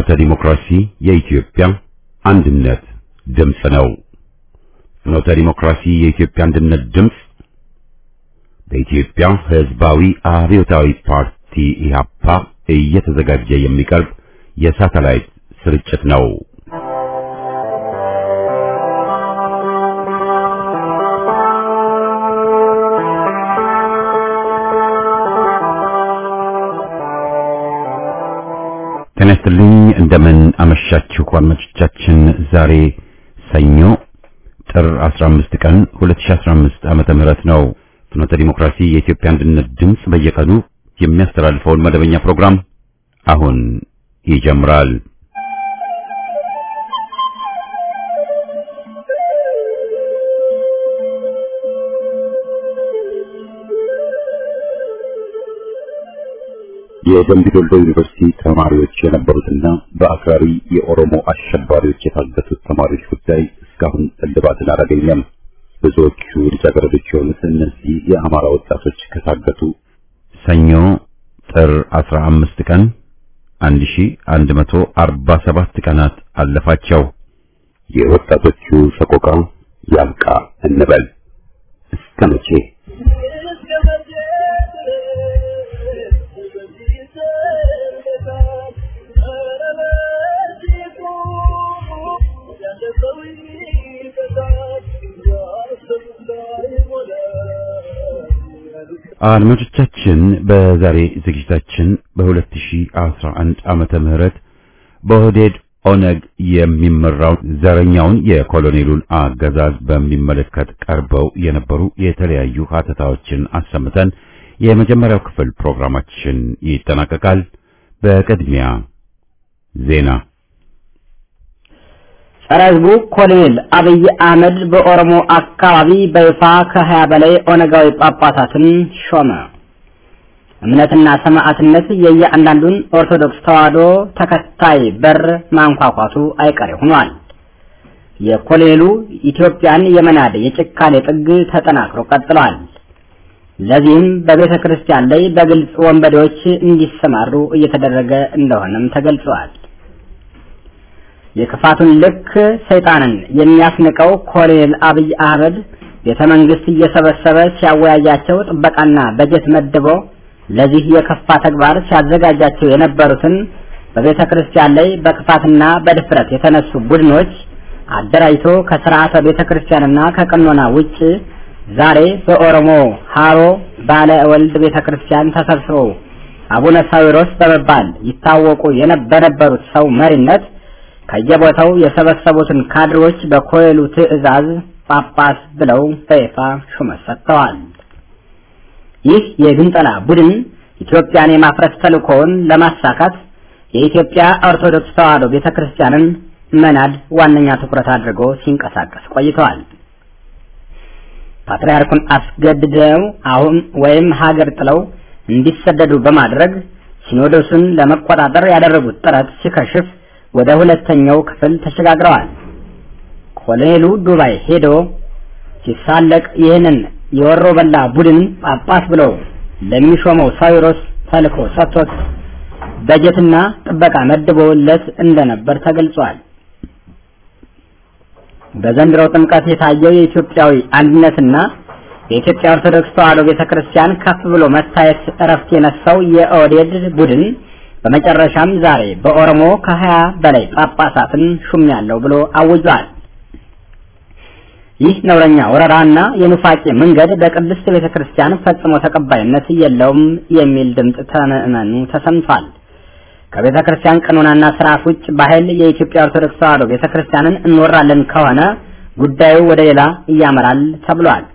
ፍኖተ ዲሞክራሲ የኢትዮጵያ አንድነት ድምጽ ነው። ፍኖተ ዲሞክራሲ የኢትዮጵያ አንድነት ድምጽ በኢትዮጵያ ሕዝባዊ አብዮታዊ ፓርቲ ኢህአፓ እየተዘጋጀ የሚቀርብ የሳተላይት ስርጭት ነው። ተነስተልኝ እንደምን አመሻችሁ አድማጮቻችን። ዛሬ ሰኞ ጥር 15 ቀን 2015 ዓመተ ምህረት ነው። ፍኖተ ዲሞክራሲ የኢትዮጵያ አንድነት ድምጽ በየቀኑ የሚያስተላልፈውን መደበኛ ፕሮግራም አሁን ይጀምራል። የደምቢ ዶሎ ዩኒቨርሲቲ ተማሪዎች የነበሩትና በአክራሪ የኦሮሞ አሸባሪዎች የታገቱት ተማሪዎች ጉዳይ እስካሁን እልባትን አላገኘም። ብዙዎቹ ልጃገረዶች የሆኑት እነዚህ የአማራ ወጣቶች ከታገቱ ሰኞ ጥር 15 ቀን 1147 ቀናት አለፋቸው። የወጣቶቹ ሰቆቃ ያልቃ እንበል እስከ መቼ? አድማጮቻችን በዛሬ ዝግጅታችን በ2011 ዓመተ ምህረት በኦህዴድ ኦነግ የሚመራው ዘረኛውን የኮሎኔሉን አገዛዝ በሚመለከት ቀርበው የነበሩ የተለያዩ ሀተታዎችን አሰምተን የመጀመሪያው ክፍል ፕሮግራማችን ይጠናቀቃል። በቅድሚያ ዜና። ጸረ ሕዝቡ ኮሎኔል አብይ አህመድ በኦሮሞ አካባቢ በይፋ ከ20 በላይ ኦነጋዊ ጳጳሳትን ሾመ። እምነትና ሰማዕትነት የእያንዳንዱን ኦርቶዶክስ ተዋሕዶ ተከታይ በር ማንኳኳቱ አይቀሬ ሆኗል። የኮሎኔሉ ኢትዮጵያን የመናድ የጭካኔ ጥግ ተጠናክሮ ቀጥሏል። ለዚህም በቤተ ክርስቲያን ላይ በግልጽ ወንበዴዎች እንዲሰማሩ እየተደረገ እንደሆነም ተገልጿል። የክፋቱን ልክ ሰይጣንን የሚያስንቀው ኮሎኔል አብይ አህመድ ቤተመንግስት እየሰበሰበ ሲያወያያቸው ጥበቃና በጀት መድቦ ለዚህ የከፋ ተግባር ሲያዘጋጃቸው የነበሩትን በቤተ ክርስቲያን ላይ በክፋትና በድፍረት የተነሱ ቡድኖች አደራጅቶ ከሥርዓተ ቤተ ክርስቲያንና ከቀኖና ውጪ ዛሬ በኦሮሞ ሃሮ ባለ ወልድ ቤተ ክርስቲያን ተሰብስበው አቡነ ሳዊሮስ በመባል ይታወቁ የነበሩት ሰው መሪነት ከየቦታው የሰበሰቡትን ካድሮች በኮሎኔሉ ትዕዛዝ ጳጳስ ብለው በይፋ ሹመት ሰጥተዋል። ይህ የግንጠላ ቡድን ኢትዮጵያን የማፍረስ ተልእኮውን ለማሳካት የኢትዮጵያ ኦርቶዶክስ ተዋሕዶ ቤተክርስቲያንን መናድ ዋነኛ ትኩረት አድርጎ ሲንቀሳቀስ ቆይተዋል። ፓትርያርኩን አስገድደው አሁን ወይም ሀገር ጥለው እንዲሰደዱ በማድረግ ሲኖዶሱን ለመቆጣጠር ያደረጉት ጥረት ሲከሽፍ ወደ ሁለተኛው ክፍል ተሸጋግረዋል። ኮሎኔሉ ዱባይ ሄዶ ሲሳለቅ ይህንን የወሮ በላ ቡድን ጳጳስ ብሎ ለሚሾመው ሳዊሮስ ተልእኮ ሰጥቶት በጀትና ጥበቃ መድቦለት እንደነበር ተገልጿል። በዘንድሮው ጥምቀት የታየው የኢትዮጵያዊ አንድነትና የኢትዮጵያ ኦርቶዶክስ ተዋሕዶ ቤተክርስቲያን ከፍ ብሎ መታየት እረፍት የነሳው የኦህዴድ ቡድን በመጨረሻም ዛሬ በኦሮሞ ከ20 በላይ ጳጳሳትን ሹሜያለሁ ብሎ አውጇል። ይህ ነውረኛ ወረራና የኑፋቄ መንገድ በቅድስት ቤተክርስቲያን ፈጽሞ ተቀባይነት የለውም የሚል ድምጽ ተመኑ ተሰምቷል። ከቤተክርስቲያን ቀኖናና ሥርዓት ውጭ በኃይል የኢትዮጵያ ኦርቶዶክስ ተዋሕዶ ቤተክርስቲያንን እንወራለን ከሆነ ጉዳዩ ወደ ሌላ ያመራል ተብሏል።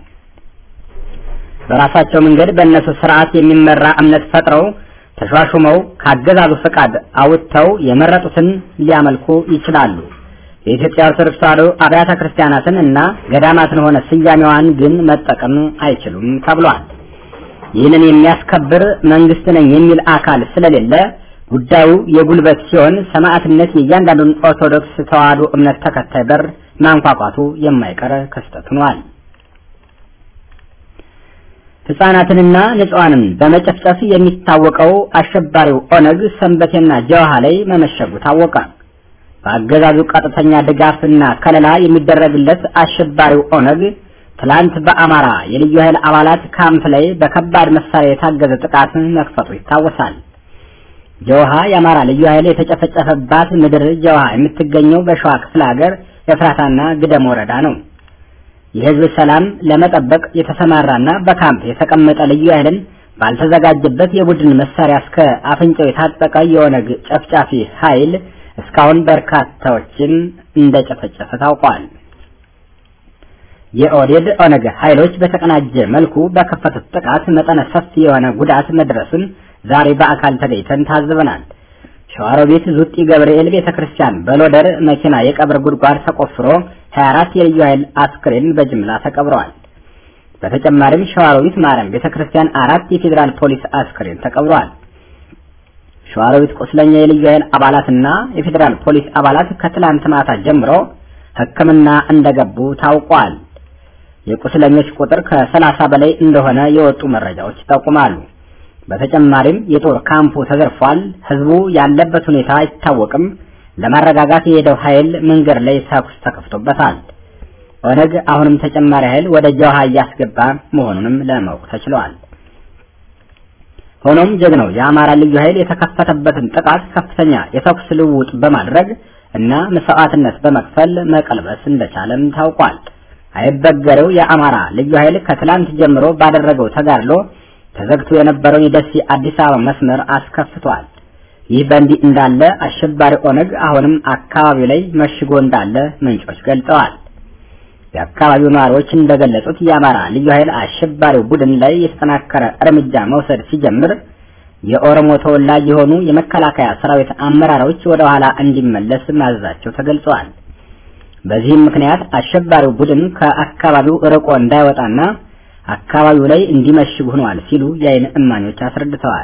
በራሳቸው መንገድ በእነሱ ሥርዓት የሚመራ እምነት ፈጥረው ተሿሹመው ካገዛዙ ፈቃድ አውጥተው የመረጡትን ሊያመልኩ ይችላሉ። የኢትዮጵያ ኦርቶዶክስ ተዋሕዶ አብያተ ክርስቲያናትን እና ገዳማትን ሆነ ስያሜዋን ግን መጠቀም አይችሉም ተብሏል። ይህንን የሚያስከብር መንግስት ነኝ የሚል አካል ስለሌለ ጉዳዩ የጉልበት ሲሆን ሰማዕትነት የእያንዳንዱን ኦርቶዶክስ ተዋሕዶ እምነት ተከታይ በር ማንኳኳቱ የማይቀር ክስተት ሆኗል። ህፃናትንና ንጹሃንን በመጨፍጨፍ የሚታወቀው አሸባሪው ኦነግ ሰንበቴና ጀዋሃ ላይ መመሸጉ ታወቀ። በአገዛዙ ቀጥተኛ ድጋፍና ከለላ የሚደረግለት አሸባሪው ኦነግ ትላንት በአማራ የልዩ ኃይል አባላት ካምፕ ላይ በከባድ መሳሪያ የታገዘ ጥቃት መክፈቱ ይታወሳል። ጀዋሃ የአማራ ልዩ ኃይል የተጨፈጨፈባት ምድር ጀዋሃ የምትገኘው በሸዋ ክፍለ ሀገር የፍራታና ግደም ወረዳ ነው። የህዝብ ሰላም ለመጠበቅ የተሰማራና በካምፕ የተቀመጠ ልዩ ኃይልን ባልተዘጋጀበት የቡድን መሳሪያ እስከ አፍንጫው የታጠቀ የኦነግ ጨፍጫፊ ኃይል እስካሁን በርካታዎችን እንደጨፈጨፈ ታውቋል። የኦዴድ ኦነግ ኃይሎች በተቀናጀ መልኩ በከፈቱት ጥቃት መጠነ ሰፊ የሆነ ጉዳት መድረሱን ዛሬ በአካል ተገኝተን ታዝበናል። ሸዋሮቢት ዙጢ ገብርኤል ቤተክርስቲያን በሎደር መኪና የቀብር ጉድጓድ ተቆፍሮ 24 የልዩ ኃይል አስክሬን በጅምላ ተቀብረዋል። በተጨማሪም ሸዋሮቢት ማርያም ቤተክርስቲያን 4 የፌዴራል ፖሊስ አስክሬን ተቀብረዋል። ሸዋሮቢት ቁስለኛ የልዩ ኃይል አባላትና የፌዴራል ፖሊስ አባላት ከትላንት ማታ ጀምሮ ሕክምና እንደገቡ ታውቋል። የቁስለኞች ቁጥር ከ30 በላይ እንደሆነ የወጡ መረጃዎች ይጠቁማሉ። በተጨማሪም የጦር ካምፑ ተዘርፏል። ህዝቡ ያለበት ሁኔታ አይታወቅም። ለማረጋጋት የሄደው ኃይል መንገድ ላይ ተኩስ ተከፍቶበታል። ኦነግ አሁንም ተጨማሪ ኃይል ወደ ጀዋሃ እያስገባ መሆኑንም ለማወቅ ተችሏል። ሆኖም ጀግናው የአማራ ልዩ ኃይል የተከፈተበትን ጥቃት ከፍተኛ የተኩስ ልውውጥ በማድረግ እና መስዋዕትነት በመክፈል መቀልበስ እንደቻለም ታውቋል። አይበገሬው የአማራ ልዩ ኃይል ከትላንት ጀምሮ ባደረገው ተጋድሎ ተዘግቶ የነበረውን የደሴ አዲስ አበባ መስመር አስከፍቷል። ይህ በእንዲህ እንዳለ አሸባሪ ኦነግ አሁንም አካባቢው ላይ መሽጎ እንዳለ ምንጮች ገልጸዋል። የአካባቢው ነዋሪዎች እንደገለጹት የአማራ ልዩ ኃይል አሸባሪው ቡድን ላይ የተጠናከረ እርምጃ መውሰድ ሲጀምር የኦሮሞ ተወላጅ የሆኑ የመከላከያ ሰራዊት አመራሮች ወደ ኋላ እንዲመለስ ማዘዛቸው ተገልጿል። በዚህም ምክንያት አሸባሪው ቡድን ከአካባቢው ርቆ እንዳይወጣና አካባቢው ላይ እንዲመሽግ ሆኗል ሲሉ የዓይን እማኞች አስረድተዋል።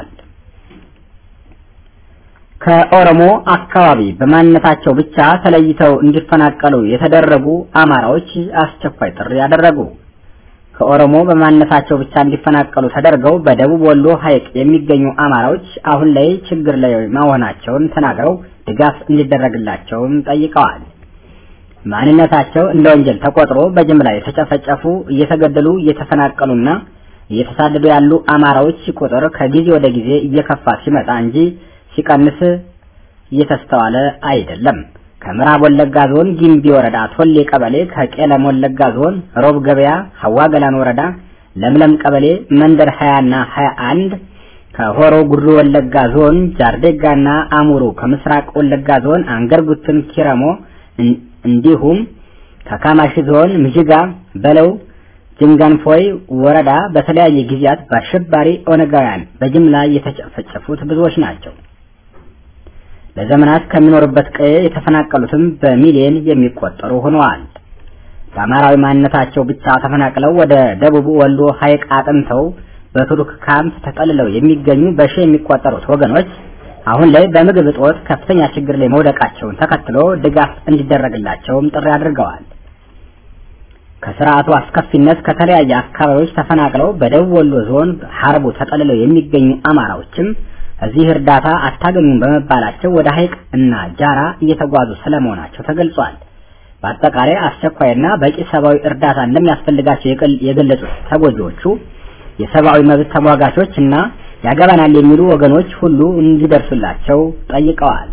ከኦሮሞ አካባቢ በማንነታቸው ብቻ ተለይተው እንዲፈናቀሉ የተደረጉ አማራዎች አስቸኳይ ጥሪ ያደረጉ። ከኦሮሞ በማንነታቸው ብቻ እንዲፈናቀሉ ተደርገው በደቡብ ወሎ ሐይቅ የሚገኙ አማራዎች አሁን ላይ ችግር ላይ መሆናቸውን ተናግረው ድጋፍ እንዲደረግላቸውም ጠይቀዋል። ማንነታቸው እንደ ወንጀል ተቆጥሮ በጅምላ የተጨፈጨፉ እየተገደሉ እየተፈናቀሉና እየተሳደዱ ያሉ አማራዎች ቁጥር ከጊዜ ወደ ጊዜ እየከፋ ሲመጣ እንጂ ሲቀንስ እየተስተዋለ አይደለም። ከምዕራብ ወለጋ ዞን ጊምቢ ወረዳ ቶሌ ቀበሌ፣ ከቄለም ወለጋ ዞን ሮብ ገበያ ሐዋ ገላን ወረዳ ለምለም ቀበሌ መንደር 20 እና 21፣ ከሆሮ ጉድሩ ወለጋ ዞን ጃርዴጋና አሙሩ፣ ከምስራቅ ወለጋ ዞን አንገርጉትን ኪረሞ እንዲሁም ከካማሺ ዞን ምጅጋ በለው ጅንጋንፎይ ወረዳ በተለያየ ጊዜያት በአሸባሪ ኦነጋውያን በጅምላ የተጨፈጨፉት ብዙዎች ናቸው። ለዘመናት ከሚኖርበት ቀዬ የተፈናቀሉትም በሚሊዮን የሚቆጠሩ ሆነዋል። በአማራዊ ማንነታቸው ብቻ ተፈናቅለው ወደ ደቡብ ወሎ ሐይቅ አጥንተው በቱርክ ካምፕ ተጠልለው የሚገኙ በሺህ የሚቆጠሩት ወገኖች አሁን ላይ በምግብ እጦት ከፍተኛ ችግር ላይ መውደቃቸውን ተከትሎ ድጋፍ እንዲደረግላቸውም ጥሪ አድርገዋል። ከስርዓቱ አስከፊነት ከተለያየ አካባቢዎች ተፈናቅለው በደቡብ ወሎ ዞን ሐርቡ ተጠልለው የሚገኙ አማራዎችም እዚህ እርዳታ አታገኙም በመባላቸው ወደ ሐይቅ እና ጃራ እየተጓዙ ስለመሆናቸው ተገልጿል። በአጠቃላይ አስቸኳይና በቂ ሰብአዊ እርዳታ እንደሚያስፈልጋቸው የገለጹት ተጎጂዎቹ የሰብአዊ መብት ተሟጋቾች እና ያገባናል የሚሉ ወገኖች ሁሉ እንዲደርሱላቸው ጠይቀዋል።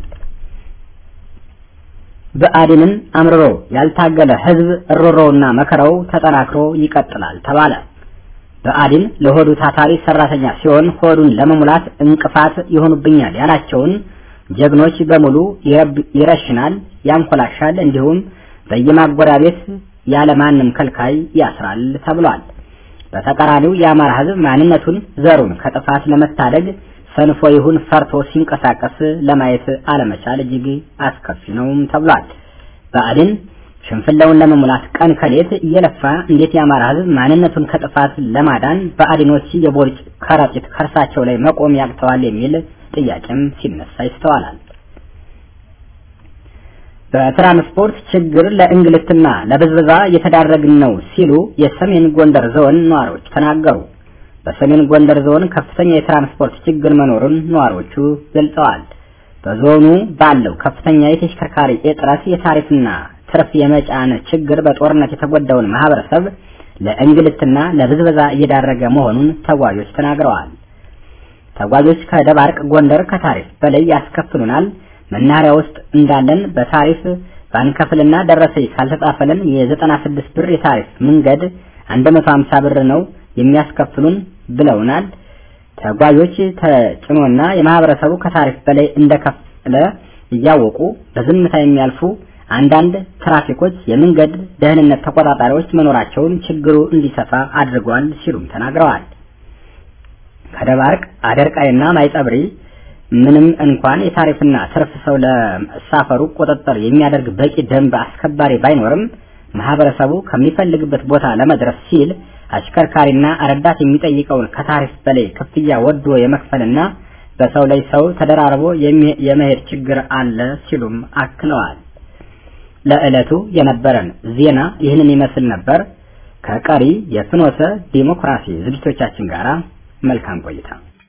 በአዲንን አምርሮ ያልታገለ ህዝብ ሮሮውና መከራው ተጠናክሮ ይቀጥላል ተባለ። በአዲን ለሆዱ ታታሪ ሰራተኛ ሲሆን ሆዱን ለመሙላት እንቅፋት ይሆኑብኛል ያላቸውን ጀግኖች በሙሉ ይረሽናል፣ ያንኮላሻል፣ እንዲሁም በየማጎሪያ ቤት ያለ ማንም ከልካይ ያስራል ተብሏል። በተቃራኒው የአማራ ህዝብ ማንነቱን ዘሩን ከጥፋት ለመታደግ ሰንፎ ይሁን ፈርቶ ሲንቀሳቀስ ለማየት አለመቻል እጅግ አስከፊ ነው ተብሏል። በአዲን ሽንፍላውን ለመሙላት ቀን ከሌት እየለፋ እንዴት የአማራ ህዝብ ማንነቱን ከጥፋት ለማዳን በአዲኖች የቦርጭ ከረጢት ከርሳቸው ላይ መቆም ያቅተዋል የሚል ጥያቄም ሲነሳ ይስተዋላል። በትራንስፖርት ችግር ለእንግልትና ለብዝበዛ እየተዳረግን ነው ሲሉ የሰሜን ጎንደር ዞን ነዋሪዎች ተናገሩ። በሰሜን ጎንደር ዞን ከፍተኛ የትራንስፖርት ችግር መኖሩን ነዋሪዎቹ ገልጸዋል። በዞኑ ባለው ከፍተኛ የተሽከርካሪ እጥረት የታሪፍና ትርፍ የመጫን ችግር በጦርነት የተጎዳውን ማህበረሰብ ለእንግልትና ለብዝበዛ እየዳረገ መሆኑን ተጓዦች ተናግረዋል። ተጓዦች ከደባርቅ ጎንደር ከታሪፍ በላይ ያስከፍሉናል፣ መናኸሪያ ውስጥ እንዳለን በታሪፍ ባንከፍልና ደረሰኝ ካልተጻፈልን የ96 ብር የታሪፍ መንገድ 150 ብር ነው የሚያስከፍሉን ብለውናል። ተጓዦች ተጭኖና የማህበረሰቡ ከታሪፍ በላይ እንደከፈለ እያወቁ በዝምታ የሚያልፉ አንዳንድ ትራፊኮች የመንገድ ደህንነት ተቆጣጣሪዎች መኖራቸውን ችግሩ እንዲሰፋ አድርጓል ሲሉም ተናግረዋል። ከደባርቅ አደርቃይና ማይጸብሪ ምንም እንኳን የታሪፍና ትርፍ ሰው ለመሳፈሩ ቁጥጥር የሚያደርግ በቂ ደንብ አስከባሪ ባይኖርም ማህበረሰቡ ከሚፈልግበት ቦታ ለመድረስ ሲል አሽከርካሪና ረዳት የሚጠይቀውን ከታሪፍ በላይ ክፍያ ወዶ የመክፈልና በሰው ላይ ሰው ተደራርቦ የመሄድ ችግር አለ ሲሉም አክለዋል። ለዕለቱ የነበረን ዜና ይህንን ይመስል ነበር። ከቀሪ የፍኖተ ዲሞክራሲ ዝግጅቶቻችን ጋር መልካም ቆይታ።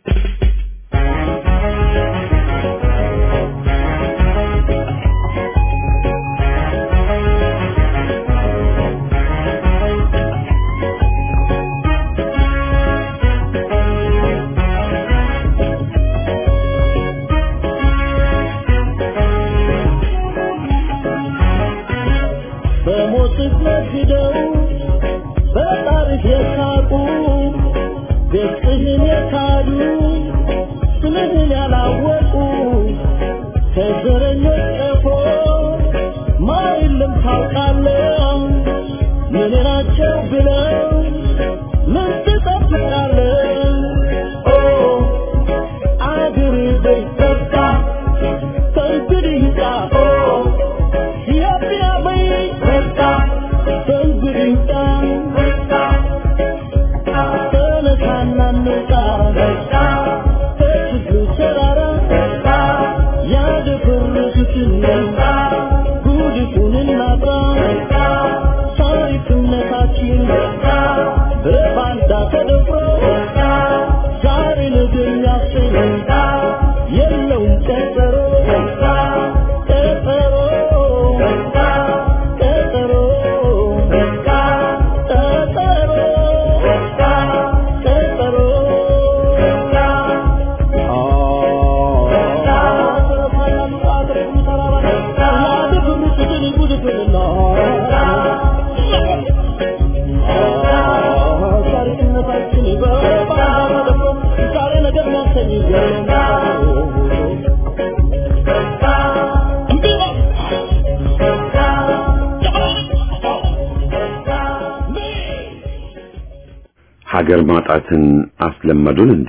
ሀገር ማጣትን አስለመዱን እንዴ?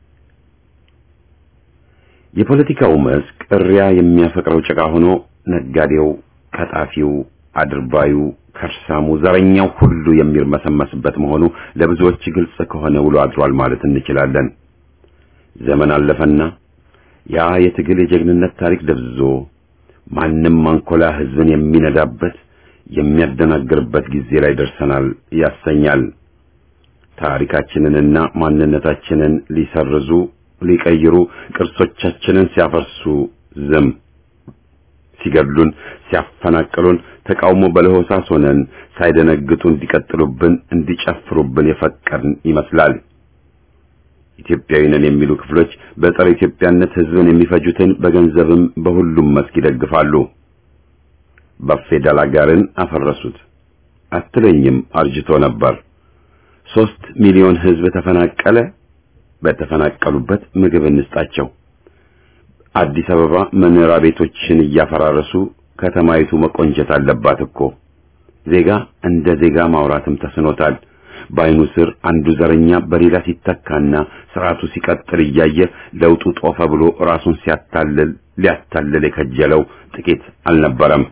የፖለቲካው መስክ እሪያ የሚያፈቅረው ጭቃ ሆኖ ነጋዴው፣ ከጣፊው፣ አድርባዩ፣ ከርሳሙ፣ ዘረኛው ሁሉ የሚርመሰመስበት መሆኑ ለብዙዎች ግልጽ ከሆነ ውሎ አድሯል ማለት እንችላለን። ዘመን አለፈና ያ የትግል የጀግንነት ታሪክ ደብዝዞ ማንም አንኮላ ህዝብን የሚነዳበት የሚያደናግርበት ጊዜ ላይ ደርሰናል ያሰኛል። ታሪካችንንና ማንነታችንን ሊሰርዙ ሊቀይሩ ቅርሶቻችንን ሲያፈርሱ ዝም ሲገድሉን ሲያፈናቅሉን ተቃውሞ በለሆሳስ ሆነን ሳይደነግጡ እንዲቀጥሉብን እንዲጨፍሩብን የፈቀድን ይመስላል። ኢትዮጵያዊ ነን የሚሉ ክፍሎች በፀረ ኢትዮጵያነት ህዝብን የሚፈጁትን በገንዘብም በሁሉም መስክ ይደግፋሉ። በፌደራል አገርን አፈረሱት አትለኝም አርጅቶ ነበር። 3 ሚሊዮን ህዝብ ተፈናቀለ። በተፈናቀሉበት ምግብ እንስጣቸው። አዲስ አበባ መኖሪያ ቤቶችን እያፈራረሱ ከተማይቱ መቆንጀት አለባት እኮ። ዜጋ እንደ ዜጋ ማውራትም ተስኖታል። ባይኑ ስር አንዱ ዘረኛ በሌላ ሲተካና ስርዓቱ ሲቀጥል እያየ ለውጡ ጦፈ ብሎ ራሱን ሊያታልል የከጀለው ጥቂት አልነበረም።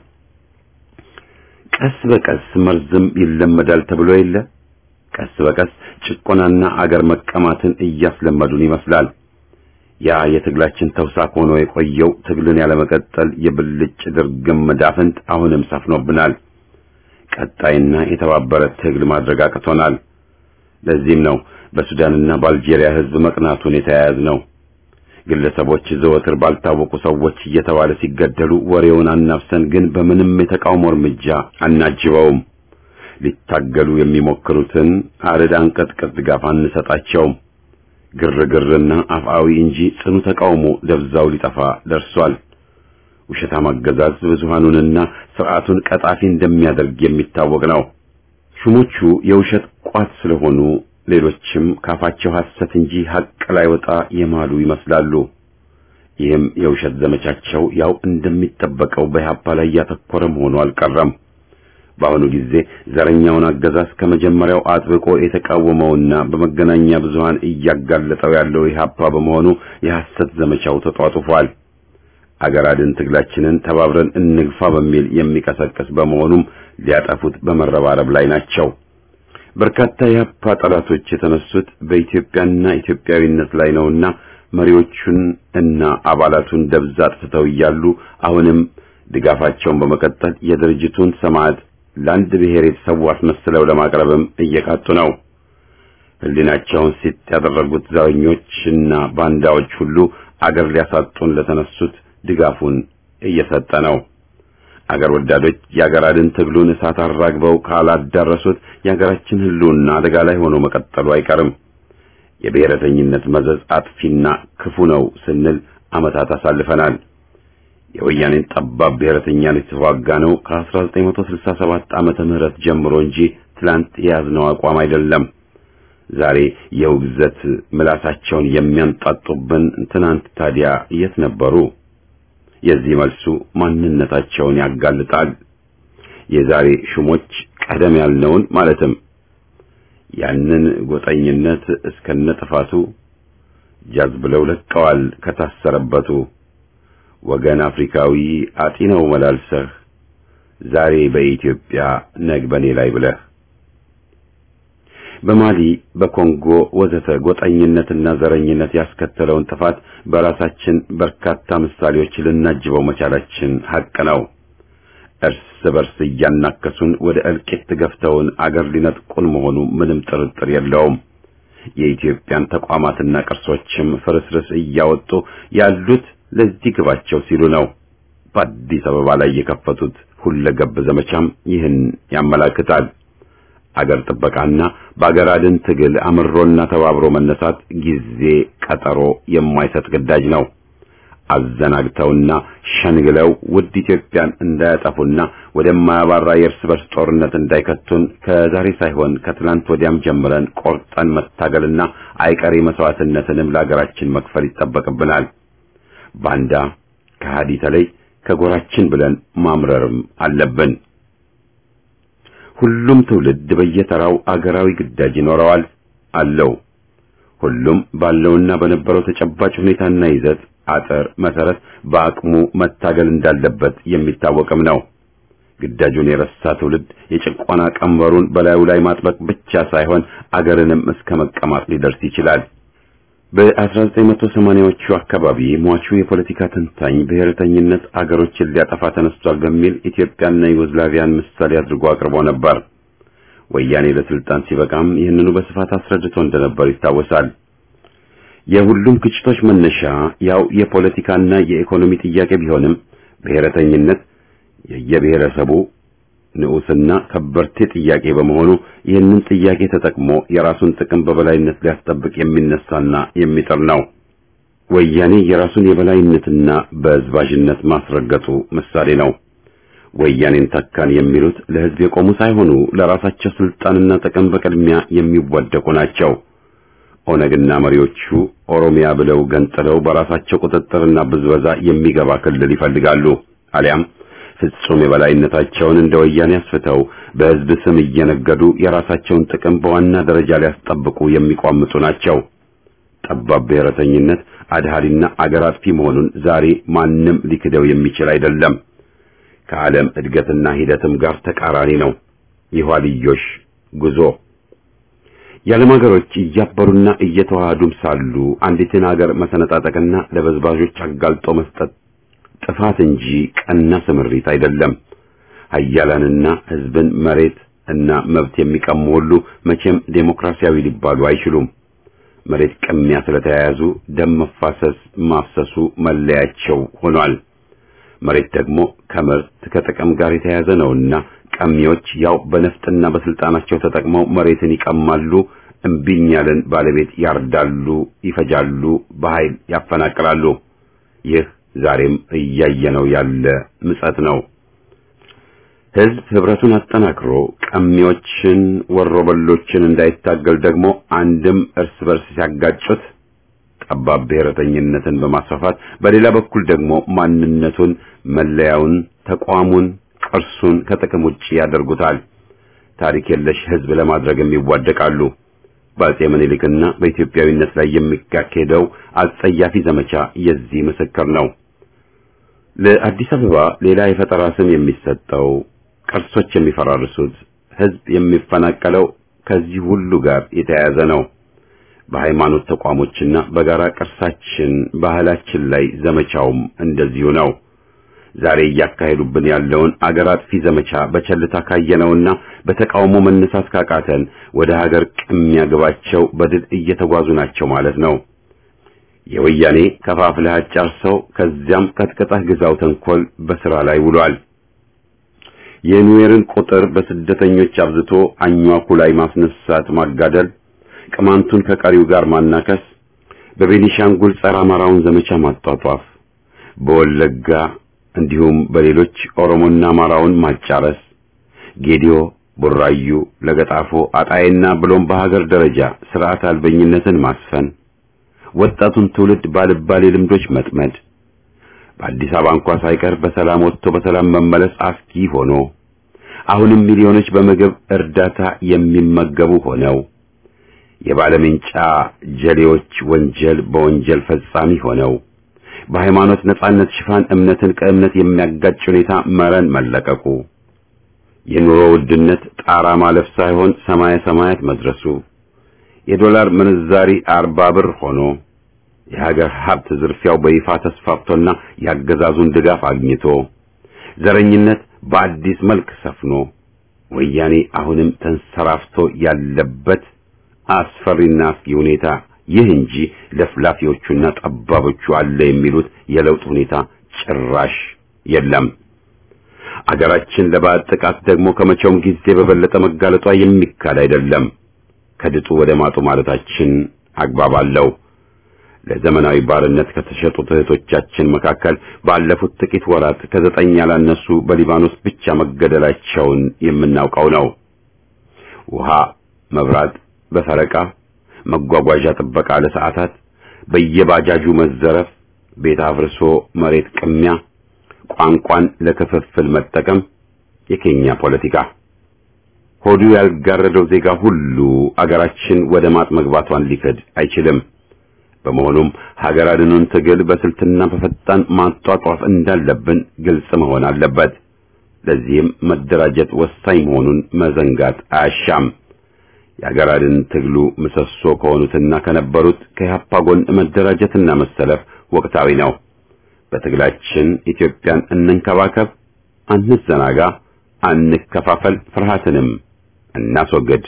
ቀስ በቀስ መርዝም ይለመዳል ተብሎ የለ። ቀስ በቀስ ጭቆናና አገር መቀማትን እያስለመዱን ይመስላል። ያ የትግላችን ተውሳክ ሆኖ የቆየው ትግልን ያለመቀጠል የብልጭ ድርግም መዳፍንት አሁንም ሰፍኖብናል። ቀጣይና የተባበረ ትግል ማድረግ አቅቶናል። ለዚህም ነው በሱዳንና በአልጄሪያ ህዝብ መቅናቱን የተያያዝነው። ግለሰቦች ዘወትር ባልታወቁ ሰዎች እየተባለ ሲገደሉ ወሬውን አናፍሰን ግን በምንም የተቃውሞ እርምጃ አናጅበውም። ሊታገሉ የሚሞክሩትን አርድ አንቀጥቅጥ ድጋፍ አንሰጣቸውም። ግርግርና አፍአዊ እንጂ ጽኑ ተቃውሞ ደብዛው ሊጠፋ ደርሷል። ውሸታም አገዛዝ ብዙሃኑንና ስርዓቱን ቀጣፊ እንደሚያደርግ የሚታወቅ ነው። ሹሞቹ የውሸት ቋት ስለሆኑ ሌሎችም ካፋቸው ሐሰት እንጂ ሐቅ ላይ ወጣ የማሉ ይመስላሉ። ይህም የውሸት ዘመቻቸው ያው እንደሚጠበቀው በኢህአፓ ላይ ያተኮረ መሆኑ አልቀረም። በአሁኑ ጊዜ ዘረኛውን አገዛዝ ከመጀመሪያው አጥብቆ የተቃወመውና በመገናኛ ብዙሃን እያጋለጠው ያለው ኢህአፓ በመሆኑ የሐሰት ዘመቻው ተጧጡፏል። አገራድን ትግላችንን ተባብረን እንግፋ በሚል የሚቀሰቀስ በመሆኑም ሊያጠፉት በመረባረብ ላይ ናቸው። በርካታ የኢህአፓ ጠላቶች የተነሱት በኢትዮጵያና ኢትዮጵያዊነት ላይ ነውና መሪዎቹን እና አባላቱን ደብዛ አጥፍተው እያሉ አሁንም ድጋፋቸውን በመቀጠል የድርጅቱን ሰማዕት ለአንድ ብሔር የተሰዉ አስመስለው ለማቅረብም እየቃጡ ነው። ህሊናቸውን ሲጥ ያደረጉት ዘረኞችና ባንዳዎች ሁሉ አገር ሊያሳጡን ለተነሱት ድጋፉን እየሰጠ ነው። አገር ወዳዶች የአገራድን ትግሉን እሳት አራግበው ካላዳረሱት የአገራችን ህልውና አደጋ ላይ ሆኖ መቀጠሉ አይቀርም። የብሔረተኝነት መዘዝ አጥፊና ክፉ ነው ስንል ዓመታት አሳልፈናል። የወያኔን ጠባብ ብሔረተኛን የተዋጋ ነው ከ1967 ዓመተ ምህረት ጀምሮ እንጂ ትላንት የያዝነው አቋም አይደለም። ዛሬ የውግዘት ምላሳቸውን የሚያንጣጡብን ትናንት ታዲያ የት ነበሩ? የዚህ መልሱ ማንነታቸውን ያጋልጣል። የዛሬ ሹሞች ቀደም ያልነውን ማለትም ያንን ጎጠኝነት እስከነጥፋቱ ጃዝ ብለው ለቀዋል ከታሰረበቱ። ወገን አፍሪካዊ አጢነው መላልሰህ ዛሬ በኢትዮጵያ ነግ በኔ ላይ ብለህ በማሊ በኮንጎ ወዘተ ጎጠኝነትና ዘረኝነት ያስከተለውን ጥፋት በራሳችን በርካታ ምሳሌዎች ልናጅበው መቻላችን ሐቅ ነው። እርስ በርስ እያናከሱን ወደ እልቂት ገፍተውን አገር ሊነጥቁን መሆኑ ምንም ጥርጥር የለውም። የኢትዮጵያን ተቋማትና ቅርሶችም ፍርስርስ እያወጡ ያሉት ለዚህ ግባቸው ሲሉ ነው። በአዲስ አበባ ላይ የከፈቱት ሁለገብ ዘመቻም ይህን ያመላክታል። አገር ጥበቃና በአገራድን ትግል አምሮና ተባብሮ መነሳት ጊዜ ቀጠሮ የማይሰጥ ግዳጅ ነው። አዘናግተውና ሸንግለው ውድ ኢትዮጵያን እንዳያጠፉና ወደማያባራ የእርስ በርስ ጦርነት እንዳይከቱን ከዛሬ ሳይሆን ከትላንት ወዲያም ጀምረን ቆርጠን መታገልና አይቀሬ መስዋዕትነትንም ለአገራችን መክፈል ይጠበቅብናል። ባንዳ ከሃዲ ተለይ ከጎራችን ብለን ማምረርም አለብን። ሁሉም ትውልድ በየተራው አገራዊ ግዳጅ ይኖረዋል አለው። ሁሉም ባለውና በነበረው ተጨባጭ ሁኔታና ይዘት አጥር መሰረት በአቅሙ መታገል እንዳለበት የሚታወቅም ነው። ግዳጁን የረሳ ትውልድ የጭቆና ቀንበሩን በላዩ ላይ ማጥበቅ ብቻ ሳይሆን አገርንም እስከ መቀማት ሊደርስ ይችላል። በ1980ዎቹ አካባቢ ሟቹ የፖለቲካ ተንታኝ ብሔረተኝነት አገሮችን ሊያጠፋ ተነስቷል በሚል ኢትዮጵያና ዩጎዝላቪያን ምሳሌ አድርጎ አቅርቦ ነበር። ወያኔ ለስልጣን ሲበቃም ይህንኑ በስፋት አስረድቶ እንደነበር ይታወሳል። የሁሉም ግጭቶች መነሻ ያው የፖለቲካና የኢኮኖሚ ጥያቄ ቢሆንም ብሔረተኝነት የየብሔረሰቡ ንዑስና ከበርቴ ጥያቄ በመሆኑ ይህንን ጥያቄ ተጠቅሞ የራሱን ጥቅም በበላይነት ሊያስጠብቅ የሚነሳና የሚጥር ነው። ወያኔ የራሱን የበላይነትና በዝባዥነት ማስረገጡ ምሳሌ ነው። ወያኔን ተካን የሚሉት ለሕዝብ የቆሙ ሳይሆኑ ለራሳቸው ስልጣንና ጥቅም በቅድሚያ የሚወደቁ ናቸው። ኦነግና መሪዎቹ ኦሮሚያ ብለው ገንጥለው በራሳቸው ቁጥጥርና ብዝበዛ የሚገባ ክልል ይፈልጋሉ። አሊያም ፍጹም የበላይነታቸውን እንደ ወያኔ አስፍተው በሕዝብ ስም እየነገዱ የራሳቸውን ጥቅም በዋና ደረጃ ሊያስጠብቁ የሚቋምጡ ናቸው። ጠባብ ብሔረተኝነት አድሃሪና አገር አጥፊ መሆኑን ዛሬ ማንም ሊክደው የሚችል አይደለም። ከዓለም እድገትና ሂደትም ጋር ተቃራኒ ነው። የኋልዮሽ ጉዞ የዓለም ሀገሮች እያበሩና እየተዋሃዱም ሳሉ አንዲትን ሀገር መሰነጣጠቅና ለበዝባዦች አጋልጦ መስጠት ጥፋት እንጂ ቀና ስምሪት አይደለም። ኃያላንና ሕዝብን መሬት እና መብት የሚቀሙ ሁሉ መቼም ዴሞክራሲያዊ ሊባሉ አይችሉም። መሬት ቅሚያ ስለተያያዙ ደም መፋሰስ ማፍሰሱ መለያቸው ሆኗል። መሬት ደግሞ ከምርት ከጥቅም ጋር የተያያዘ ነውና ቀሚዎች ያው በነፍጥና በስልጣናቸው ተጠቅመው መሬትን ይቀማሉ፣ እምቢኝ ያለን ባለቤት ያርዳሉ፣ ይፈጃሉ፣ በኃይል ያፈናቅላሉ። ይህ ዛሬም እያየነው ያለ ምጸት ነው። ሕዝብ ህብረቱን አጠናክሮ ቀሚዎችን ወሮበሎችን እንዳይታገል ደግሞ አንድም እርስ በርስ ሲያጋጩት ጠባብ ብሔረተኝነትን በማስፋፋት በሌላ በኩል ደግሞ ማንነቱን፣ መለያውን፣ ተቋሙን፣ ቅርሱን ከጥቅም ውጪ ያደርጉታል። ታሪክ የለሽ ህዝብ ለማድረግም ይዋደቃሉ። በአፄ ምኒልክና በኢትዮጵያዊነት ላይ የሚካሄደው አጸያፊ ዘመቻ የዚህ ምስክር ነው። ለአዲስ አበባ ሌላ የፈጠራ ስም የሚሰጠው፣ ቅርሶች የሚፈራርሱት፣ ህዝብ የሚፈናቀለው ከዚህ ሁሉ ጋር የተያያዘ ነው። በሃይማኖት ተቋሞችና በጋራ ቅርሳችን ባህላችን ላይ ዘመቻውም እንደዚሁ ነው። ዛሬ እያካሄዱብን ያለውን አገር አጥፊ ዘመቻ በቸልታ ካየነውና በተቃውሞ መነሳት ካቃተን ወደ ሀገር ቅሚያ ግባቸው በድል እየተጓዙ ናቸው ማለት ነው። የወያኔ ከፋፍለህ አጫርሰው ከዚያም ከጥቀጣህ ግዛው ተንኮል በስራ ላይ ውሏል። የኑዌርን ቁጥር በስደተኞች አብዝቶ አኟኩ ላይ ማስነሳት፣ ማጋደል፣ ቅማንቱን ከቀሪው ጋር ማናከስ፣ በቤኒሻንጉል ጸረ አማራውን ዘመቻ ማጧጧፍ፣ በወለጋ እንዲሁም በሌሎች ኦሮሞና አማራውን ማጫረስ፣ ጌዲዮ፣ ቡራዩ፣ ለገጣፎ፣ አጣይና ብሎም በሀገር ደረጃ ስርዓት አልበኝነትን ማስፈን፣ ወጣቱን ትውልድ ባልባሌ ልምዶች መጥመድ፣ በአዲስ አበባ እንኳን ሳይቀር በሰላም ወጥቶ በሰላም መመለስ አስጊ ሆኖ አሁንም ሚሊዮኖች በምግብ እርዳታ የሚመገቡ ሆነው የባለምንጫ ጀሌዎች ወንጀል በወንጀል ፈጻሚ ሆነው በሃይማኖት ነጻነት ሽፋን እምነትን ከእምነት የሚያጋጭ ሁኔታ መረን መለቀቁ፣ የኑሮ ውድነት ጣራ ማለፍ ሳይሆን ሰማየ ሰማያት መድረሱ፣ የዶላር ምንዛሪ 40 ብር ሆኖ የሀገር ሀብት ዝርፊያው በይፋ ተስፋፍቶና ያገዛዙን ድጋፍ አግኝቶ ዘረኝነት በአዲስ መልክ ሰፍኖ ወያኔ አሁንም ተንሰራፍቶ ያለበት አስፈሪና አስጊ ሁኔታ ይህ እንጂ ለፍላፊዎቹና ጠባቦቹ አለ የሚሉት የለውጥ ሁኔታ ጭራሽ የለም። አገራችን ለባዕድ ጥቃት ደግሞ ከመቼውም ጊዜ በበለጠ መጋለጧ የሚካድ አይደለም። ከድጡ ወደ ማጡ ማለታችን አግባብ አለው። ለዘመናዊ ባርነት ከተሸጡት እህቶቻችን መካከል ባለፉት ጥቂት ወራት ከ9 ያላነሱ በሊባኖስ ብቻ መገደላቸውን የምናውቀው ነው። ውሃ፣ መብራት በፈረቃ መጓጓዣ ጥበቃ ለሰዓታት፣ በየባጃጁ መዘረፍ፣ ቤት አፍርሶ መሬት ቅሚያ፣ ቋንቋን ለክፍፍል መጠቀም፣ የኬኛ ፖለቲካ። ሆዱ ያልጋረደው ዜጋ ሁሉ አገራችን ወደ ማጥ መግባቷን ሊክድ አይችልም። በመሆኑም ሀገር አድኑን ትግል በስልትና በፈጣን ማጧጧፍ እንዳለብን ግልጽ መሆን አለበት። ለዚህም መደራጀት ወሳኝ መሆኑን መዘንጋት አያሻም። የሀገር አድን ትግሉ ምሰሶ ከሆኑትና ከነበሩት ከኢህአፓ ጎን መደራጀትና መሰለፍ ወቅታዊ ነው። በትግላችን ኢትዮጵያን እንንከባከብ፣ አንዘናጋ፣ አንከፋፈል፣ ፍርሃትንም እናስወግድ።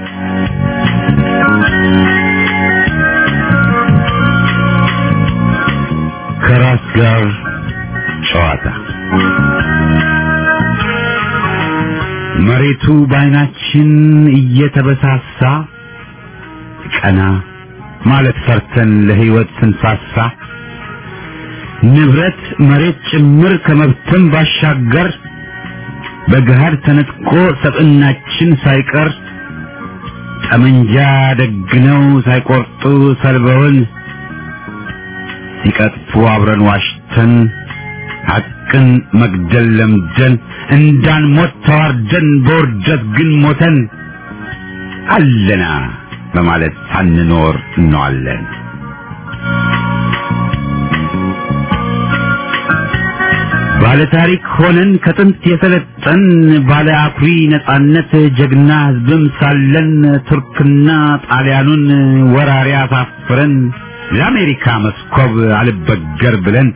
ከራስ ጋር ጨዋታ መሬቱ በዓይናችን እየተበሳሳ ቀና ማለት ፈርተን ለህይወት ስንሳሳ ንብረት መሬት ጭምር ከመብተን ባሻገር በገሃድ ተነጥቆ ሰብዕናችን ሳይቀር ጠመንጃ ደግነው ሳይቆርጡ ሰልበውን ሲቀጥፉ አብረን ዋሽተን ሐቅን መግደል ለምደን እንዳንሞት ተዋርደን በውርደት ግን ሞተን አለና በማለት ሳንኖር እንዋለን። ባለ ታሪክ ሆነን ከጥንት የሰለጠን ባለ አኩሪ ነጻነት ጀግና ህዝብም ሳለን ቱርክና ጣሊያኑን ወራሪ አሳፍረን ለአሜሪካ መስኮብ አልበገር ብለን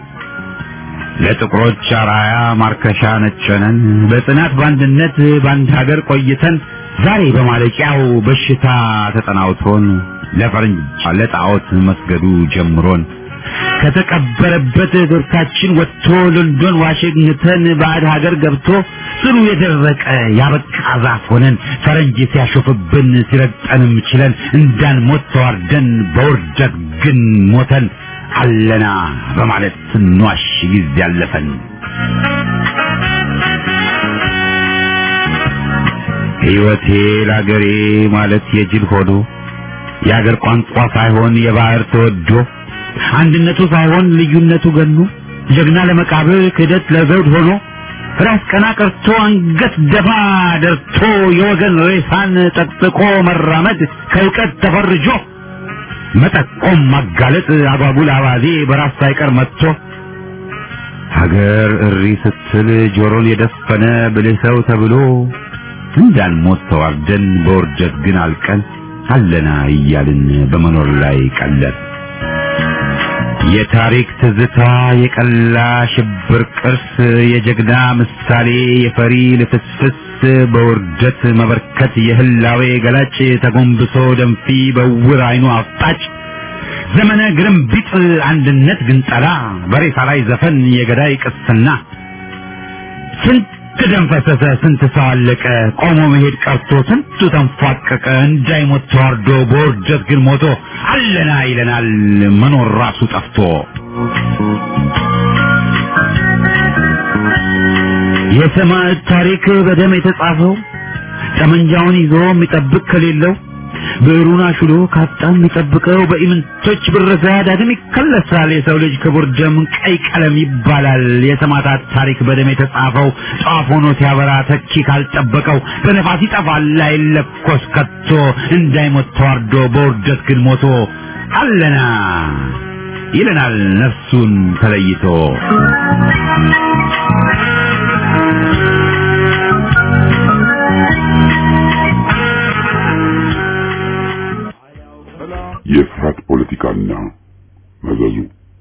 ለጥቁሮች አራያ ማርከሻ ነጨነን በጽናት ባንድነት ባንድ ሀገር ቆይተን ዛሬ በማለቂያው በሽታ ተጠናውቶን ለፈረንጅ ለጣዖት መስገዱ ጀምሮን ከተቀበረበት ዶርካችን ወጥቶ ሎንዶን ዋሽንግተን ባዕድ ሀገር ገብቶ ስሩ የደረቀ ያበቃ ዛፍ ሆነን ፈረንጅ ሲያሾፍብን ሲረግጠንም ችለን እንዳንሞት ተዋርደን በውርደት ግን ሞተን አለና በማለት ስንዋሽ ጊዜ ያለፈን ሕይወቴ ለአገሬ ማለት የጅል ሆኖ የአገር ቋንቋ ሳይሆን የባህር ተወዶ አንድነቱ ሳይሆን ልዩነቱ ገኖ ጀግና ለመቃብር ክህደት ለዘውድ ሆኖ ራስ ቀና ቀርቶ አንገት ደፋ ደርቶ የወገን ሬሳን ጠቅጥቆ መራመድ ከእውቀት ተፈርጆ መጠቆም ማጋለጥ አጓጉል አባዜ በራስ ሳይቀር መጥቶ ሀገር እሪ ስትል ጆሮን የደፈነ ብልህ ሰው ተብሎ እንዳንሞት ተዋርደን በውርደት ግን አልቀን አለና እያልን በመኖር ላይ ቀለድ የታሪክ ትዝታ የቀላ ሽብር ቅርስ የጀግና ምሳሌ የፈሪ ልፍስፍስ በውርደት መበርከት የህላዌ ገላጭ ተጎንብሶ ደንፊ በውር አይኑ አፍጣጭ ዘመነ ግርምቢጥ አንድነት ግንጠላ በሬሳ ላይ ዘፈን የገዳይ ቅስና ስንት ደም ፈሰሰ ስንት ሰው አለቀ ቆሞ መሄድ ቀርቶ ስንቱ ተንፏቀቀ እንዳይሞት ተዋርዶ በውርደት ግን ሞቶ አለና ይለናል መኖር ራሱ ጠፍቶ የሰማዕት ታሪክ በደም የተጻፈው ጠመንጃውን ይዞ የሚጠብቅ ከሌለው ብዕሩን አሽሎ ካጣም የሚጠብቀው በኢምንቶች ብረዛ ዳግም ይከለሳል የሰው ልጅ ክቡር ደም ቀይ ቀለም ይባላል የሰማዕታት ታሪክ በደም የተጻፈው ጧፍ ሆኖ ሲያበራ ተኪ ካልጠበቀው በነፋስ ይጠፋል አይለኮስ ከቶ እንዳይሞት ተዋርዶ በውርደት ግን ሞቶ አለና ይለናል ነፍሱን ተለይቶ የፍርሃት ፖለቲካና መዘዙ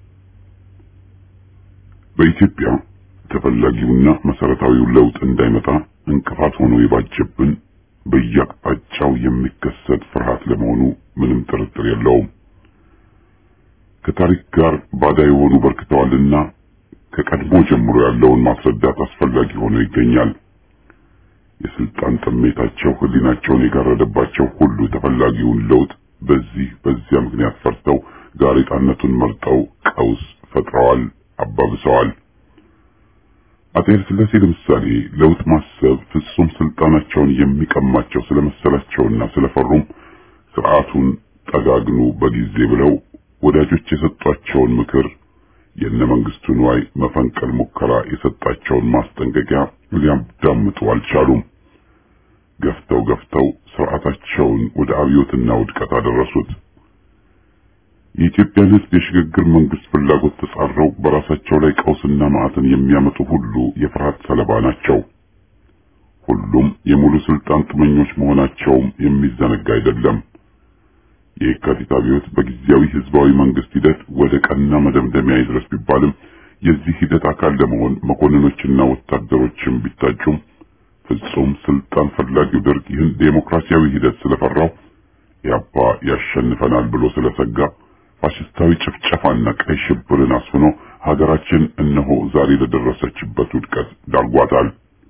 በኢትዮጵያ ተፈላጊውና መሰረታዊው ለውጥ እንዳይመጣ እንቅፋት ሆኖ የባጀብን በየአቅጣጫው የሚከሰት ፍርሃት ለመሆኑ ምንም ጥርጥር የለውም። ከታሪክ ጋር ባዳ የሆኑ በርክተዋልና ከቀድሞ ጀምሮ ያለውን ማስረዳት አስፈላጊ ሆኖ ይገኛል። የስልጣን ጥሜታቸው ህሊናቸውን የጋረደባቸው ሁሉ ተፈላጊውን ለውጥ በዚያ ምክንያት ፈርተው ጋሬጣነቱን መርጠው ቀውስ ፈጥረዋል፣ አባብሰዋል። አጤ ኃይለ ሥላሴ ለምሳሌ ለውጥ ማሰብ ፍጹም ስልጣናቸውን የሚቀማቸው ስለመሰላቸውና ስለፈሩም ስርዓቱን ጠጋግኑ በጊዜ ብለው ወዳጆች የሰጧቸውን ምክር የነ መንግስቱ ንዋይ መፈንቀል ሙከራ የሰጣቸውን ማስጠንቀቂያ ሊያዳምጡ አልቻሉም። ገፍተው ስርዓታቸውን ወደ አብዮትና ውድቀት አደረሱት። የኢትዮጵያን ሕዝብ የሽግግር መንግስት ፍላጎት ተጻረው በራሳቸው ላይ ቀውስና መዓትን የሚያመጡ ሁሉ የፍርሃት ሰለባ ናቸው። ሁሉም የሙሉ ስልጣን ጥመኞች መሆናቸውም የሚዘነጋ አይደለም። የካቲት አብዮት በጊዜያዊ ህዝባዊ መንግስት ሂደት ወደ ቀና መደምደሚያ ይድረስ ቢባልም የዚህ ሂደት አካል ለመሆን መኮንኖችና ወታደሮችም ቢታጩም ፍጹም ስልጣን ፈላጊው ደርግ ይህን ዴሞክራሲያዊ ሂደት ስለፈራው ያባ ያሸንፈናል ብሎ ስለሰጋ ፋሽስታዊ ጭፍጨፋና ቀይ ሽብርን አስፍኖ ሀገራችን እነሆ ዛሬ ለደረሰችበት ውድቀት ዳርጓታል።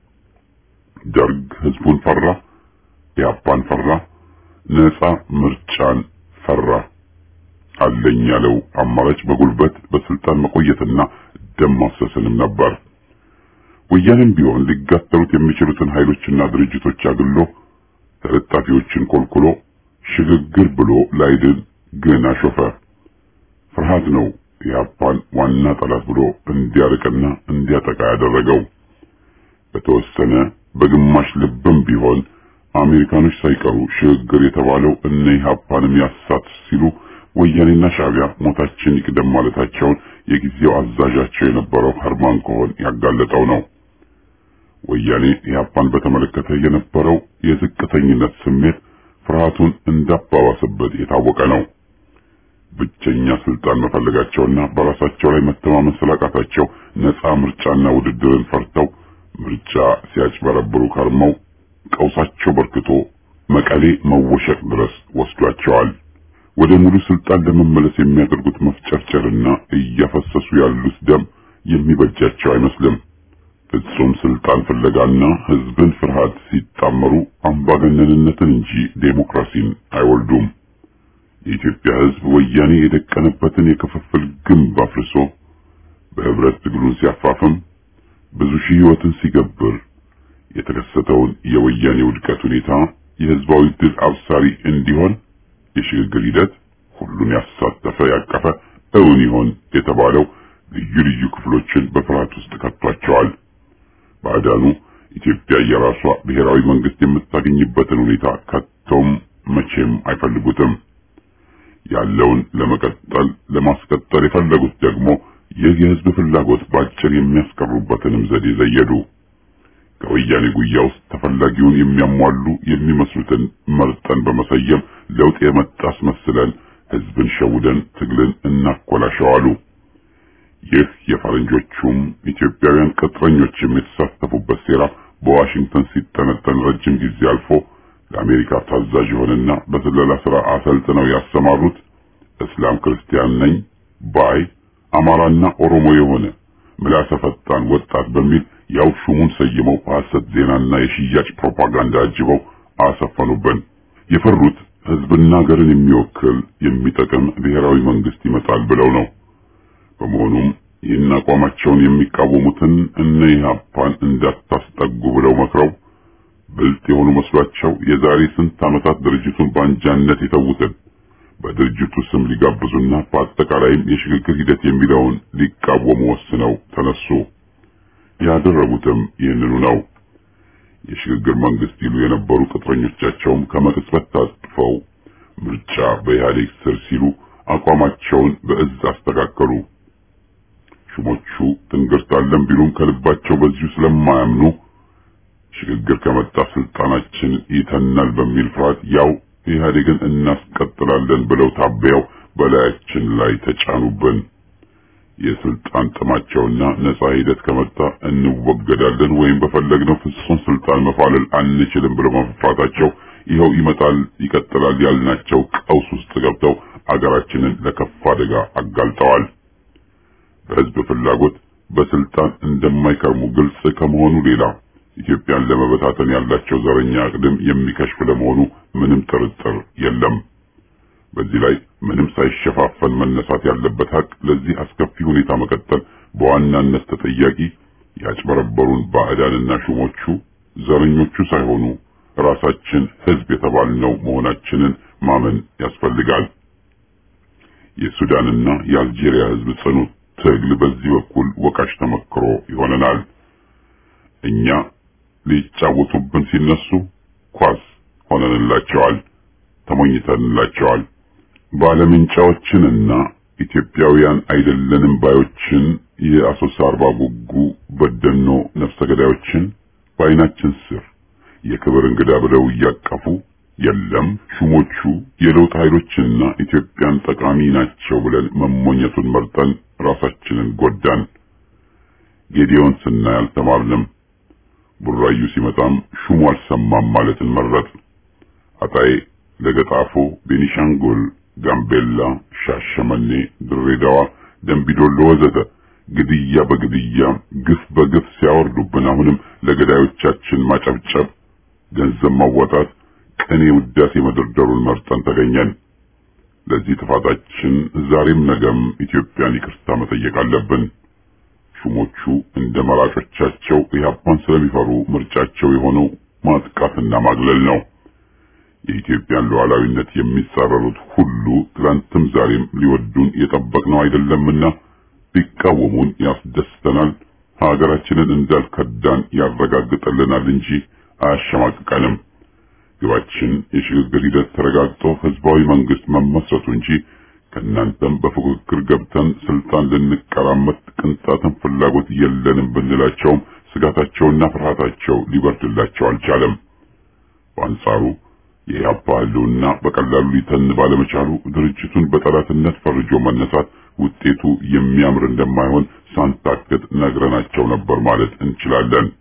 ደርግ ህዝቡን ፈራ፣ ያባን ፈራ፣ ነፃ ምርጫን ፈራ። አለኝ ያለው አማራጭ በጉልበት በስልጣን መቆየትና ደም ማፍሰስንም ነበር። ወያኔም ቢሆን ሊጋተሉት የሚችሉትን ኃይሎችና ድርጅቶች አግሎ ተለጣፊዎችን ኮልኩሎ ሽግግር ብሎ ላይድን ግን አሾፈ። ፍርሃት ነው የአፓን ዋና ጠላት ብሎ እንዲያርቅና እንዲያጠቃ ያደረገው። በተወሰነ በግማሽ ልብም ቢሆን አሜሪካኖች ሳይቀሩ ሽግግር የተባለው እነ ኢህአፓንም ያሳት ሲሉ ወያኔና ሻዕቢያ ሞታችን ይቅደም ማለታቸውን የጊዜው አዛዣቸው የነበረው ሀርማን ኮሆን ያጋለጠው ነው። ወያኔ ኢህአፓን በተመለከተ የነበረው የዝቅተኝነት ስሜት ፍርሃቱን እንዳባባሰበት የታወቀ ነው። ብቸኛ ስልጣን መፈለጋቸውና በራሳቸው ላይ መተማመን ስላቃታቸው ነፃ ምርጫና ውድድርን ፈርተው ምርጫ ሲያጭበረብሩ ከርመው ቀውሳቸው በርክቶ መቀሌ መወሸቅ ድረስ ወስዷቸዋል። ወደ ሙሉ ስልጣን ለመመለስ የሚያደርጉት መፍጨርጨርና እያፈሰሱ ያሉት ደም የሚበጃቸው አይመስልም። ፍጹም ስልጣን ፍለጋና ህዝብን ፍርሃት ሲጣመሩ አምባገነንነትን እንጂ ዴሞክራሲን አይወልዱም። የኢትዮጵያ ህዝብ ወያኔ የደቀነበትን የክፍፍል ግንብ አፍርሶ በህብረት ትግሉን ሲያፋፍም ብዙ ሺህ ህይወትን ሲገብር የተከሰተውን የወያኔ ውድቀት ሁኔታ የህዝባዊ ድል አብሳሪ እንዲሆን የሽግግር ሂደት ሁሉን ያሳተፈ ያቀፈ እውን ይሆን የተባለው ልዩ ልዩ ክፍሎችን በፍርሃት ውስጥ ከቷቸዋል። ባዕዳኑ ኢትዮጵያ የራሷ ብሔራዊ መንግስት የምታገኝበትን ሁኔታ ከቶም መቼም አይፈልጉትም። ያለውን ለማስቀጠል የፈለጉት ደግሞ ይህ የህዝብ ፍላጎት ባጭር የሚያስቀሩበትንም ዘዴ ዘየዱ። ከወያኔ ጉያ ውስጥ ተፈላጊውን የሚያሟሉ የሚመስሉትን መርጠን በመሰየም ለውጥ የመጣ አስመስለን ህዝብን ሸውደን ትግልን እናኮላሸዋሉ። ይህ የፈረንጆቹም ኢትዮጵያውያን ቅጥረኞችም የተሳተፉበት ሴራ በዋሽንግተን ሲጠነጠን ረጅም ጊዜ አልፎ ለአሜሪካ ታዛዥ የሆነና በስለላ ስራ አሰልጥነው ያሰማሩት እስላም ክርስቲያን ነኝ ባይ አማራና ኦሮሞ የሆነ ምላሰ ፈጣን ወጣት በሚል ያው ሹሙን ሰይመው ሐሰት ዜናና የሽያጭ ፕሮፓጋንዳ አጅበው አሰፈኑብን። የፈሩት ህዝብና ሀገርን የሚወክል የሚጠቅም ብሔራዊ መንግስት ይመጣል ብለው ነው። በመሆኑም ይህን አቋማቸውን የሚቃወሙትን እነ ኢህአፓን እንዳታስጠጉ ብለው መክረው ብልጥ የሆኑ መስሏቸው የዛሬ ስንት ዓመታት ድርጅቱን ባንጃነት የተዉትን በድርጅቱ ስም ሊጋብዙና በአጠቃላይም የሽግግር ሂደት የሚለውን ሊቃወሙ ወስነው ተነሱ። ያደረጉትም ይህንኑ ነው። የሽግግር መንግስት ይሉ የነበሩ ቅጥረኞቻቸውም ከመቅጽበት ታጥፈው ምርጫ በኢህአዴግ ስር ሲሉ አቋማቸውን በእዝ አስተካከሉ። ሹሞቹ ትንግርታለን ቢሉም ከልባቸው በዚሁ ስለማያምኑ ሽግግር ከመጣ ስልጣናችን ይተናል በሚል ፍርሃት ያው ኢህአዴግን እናስቀጥላለን ብለው ታበያው በላያችን ላይ ተጫኑብን። የስልጣን ጥማቸውና ነፃ ሂደት ከመጣ እንወገዳለን ወይም በፈለግነው ፍጹም ስልጣን መፋለል አንችልም ብለው መፍራታቸው ይኸው ይመጣል ይቀጥላል ያልናቸው ቀውስ ውስጥ ገብተው አገራችንን ለከፋ አደጋ አጋልጠዋል። በህዝብ ፍላጎት በስልጣን እንደማይከርሙ ግልጽ ከመሆኑ ሌላ ኢትዮጵያን ለመበታተን ያላቸው ዘረኛ አቅድም የሚከሽፍ ለመሆኑ ምንም ጥርጥር የለም። በዚህ ላይ ምንም ሳይሸፋፈን መነሳት ያለበት ሀቅ ለዚህ አስከፊ ሁኔታ መቀጠል በዋናነት ተጠያቂ ያጭበረበሩን ባዕዳንና ሹሞቹ ዘረኞቹ ሳይሆኑ ራሳችን ህዝብ የተባልነው መሆናችንን ማመን ያስፈልጋል። የሱዳንና የአልጄሪያ ህዝብ ጽኑ ትግል በዚህ በኩል ወቃሽ ተመክሮ ይሆነናል። እኛ ሊጫወቱብን ሲነሱ ኳስ ሆነንላቸዋል፣ ተሞኝተንላቸዋል። ባለምንጫዎችንና ኢትዮጵያውያን አይደለንም ባዮችን የአሶሳ አርባ ጉጉ በደኖ ነፍሰ ገዳዮችን በዓይናችን ስር የክብር እንግዳ ብለው እያቀፉ የለም ሹሞቹ የለውጥ ኃይሎችና ኢትዮጵያን ጠቃሚ ናቸው ብለን መሞኘቱን መርጠን ራሳችንን ጎዳን። ጌዲዮን ስናይ አልተማርንም። ቡራዩ ሲመጣም ሹሙ አልሰማም ማለትን መረጥ። አጣዬ፣ ለገጣፎ፣ ቤኒሻንጉል፣ ጋምቤላ፣ ሻሸመኔ፣ ድሬዳዋ፣ ደምቢዶሎ ወዘተ ግድያ በግድያ ግፍ በግፍ ሲያወርዱብን አሁንም ለገዳዮቻችን ማጨብጨብ፣ ገንዘብ ማዋጣት፣ ቅኔ ውዳሴ መደርደሩን መርጠን ተገኘን። ለዚህ ጥፋታችን ዛሬም ነገም ኢትዮጵያን ይቅርታ መጠየቅ አለብን። ሹሞቹ እንደ መራጮቻቸው ኢህአፓን ስለሚፈሩ ምርጫቸው የሆነው ማጥቃትና ማግለል ነው። የኢትዮጵያን ሉዓላዊነት የሚጻረሩት ሁሉ ትላንትም ዛሬም ሊወዱን የጠበቅነው አይደለምና ቢቃወሙን ያስደስተናል፣ ሀገራችንን እንዳልከዳን ያረጋግጥልናል እንጂ አያሸማቅቀንም። ግባችን የሽግግር ሂደት ተረጋግጦ ህዝባዊ መንግስት መመስረቱ እንጂ ከናንተም በፉክክር ገብተን ስልጣን ልንቀራመት ቅንጣትን ፍላጎት የለንም ብንላቸውም ስጋታቸውና ፍርሃታቸው ሊበርድላቸው አልቻለም። በአንጻሩ የኢህአፓ ህልውና በቀላሉ ሊተን ባለመቻሉ ድርጅቱን በጠላትነት ፈርጆ መነሳት ውጤቱ የሚያምር እንደማይሆን ሳንታክት ነግረናቸው ነበር ማለት እንችላለን።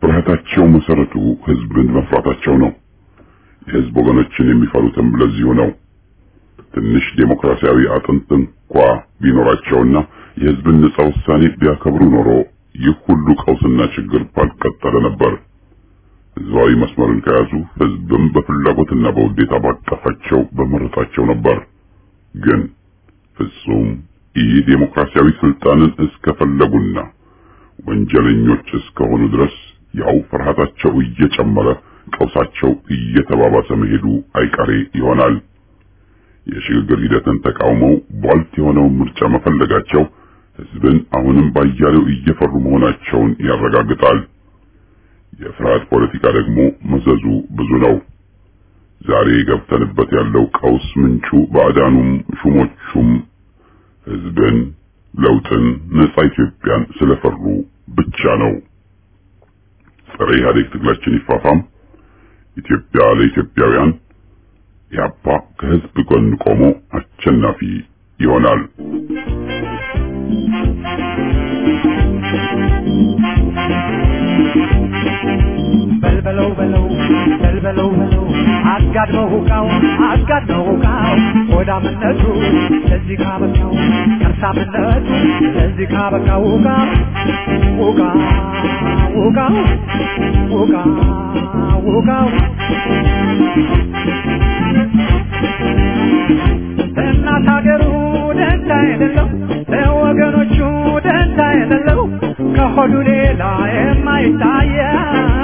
ፍርሃታቸው መሰረቱ ህዝብን መፍራታቸው ነው። የህዝብ ወገኖችን የሚፈሩትም ለዚሁ ነው። ትንሽ ዴሞክራሲያዊ አጥንት እንኳ ቢኖራቸውና የህዝብን ነጻ ውሳኔ ቢያከብሩ ኖሮ ይህ ሁሉ ቀውስና ችግር ባልቀጠለ ነበር። ህዝባዊ መስመርን ከያዙ ህዝብም በፍላጎትና በውዴታ ባቀፋቸው በመረጣቸው ነበር። ግን ፍጹም ዴሞክራሲያዊ ስልጣንን እስከፈለጉና ወንጀለኞች እስከሆኑ ድረስ ያው ፍርሃታቸው እየጨመረ ቀውሳቸው እየተባባሰ መሄዱ አይቀሬ ይሆናል። የሽግግር ሂደትን ተቃውመው ቧልት የሆነውን ምርጫ መፈለጋቸው ህዝብን አሁንም ባያሌው እየፈሩ መሆናቸውን ያረጋግጣል። የፍርሃት ፖለቲካ ደግሞ መዘዙ ብዙ ነው። ዛሬ ገብተንበት ያለው ቀውስ ምንጩ ባዕዳኑም ሹሞቹም ህዝብን፣ ለውጥን፣ ነጻ ኢትዮጵያን ስለፈሩ ብቻ ነው። ጸረ ኢህአዴግ ትግላችን ይፋፋም። ኢትዮጵያ ለኢትዮጵያውያን። ኢህአፓ ከህዝብ ጎን ቆሞ አሸናፊ ይሆናል። በልበለው በልበለው አጋድመው ሁቃው ሆዳምነቱ ለዚህ ካበቃው ከርሳምነቱ ለዚህ ካበቃው ሁቃው እናት ሀገሩ ደንታ የሌለው ለወገኖቹ ደንታ የሌለው ከሆዱ ሌላ የማይታየው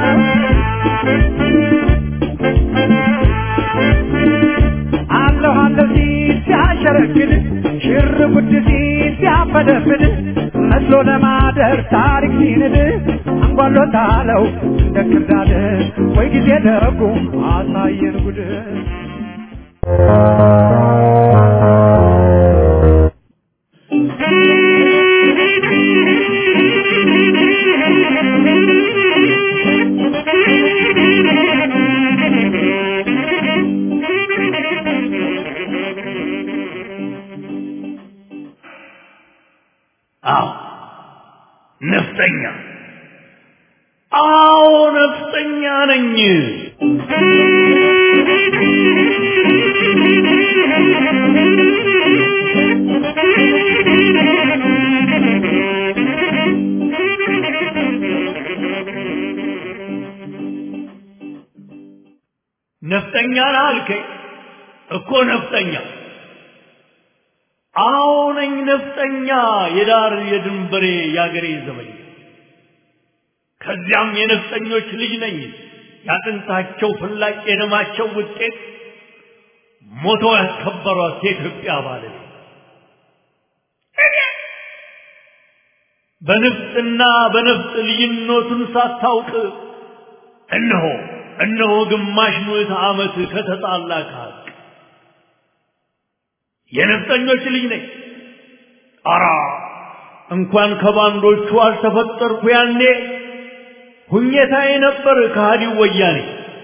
አለሁ ሲያሸረግድ ሽር ጉድ ሲያፈደፍድ መስሎ ለማደር ታሪክ ሲንድ አንጓሎታለው እንደ ክርዳድ ወይ ጊዜ ደጉ አሳየን ጉድ ነፍጠኛ ነኝ። ነፍጠኛ አልከኝ እኮ ነፍጠኛ። አዎ ነኝ ነፍጠኛ፣ የዳር የድንበሬ ያገሬ ዘበኛ። ከዚያም የነፍጠኞች ልጅ ነኝ፣ ያጥንታቸው ፍላጭ የደማቸው ውጤት ሞቶ ያስከበሯት የኢትዮጵያ ባለቤት። በንፍጥና በነፍጥ ልዩነቱን ሳታውቅ እነሆ ግማሽ ምዕተ ዓመት ከተጣላ ከሀቅ የነፍጠኞች ልጅ ነኝ። ኧረ እንኳን ከባንዶቹ አልተፈጠርኩ ያኔ ሁኘታዬ ነበር ከሃዲው ወያኔ።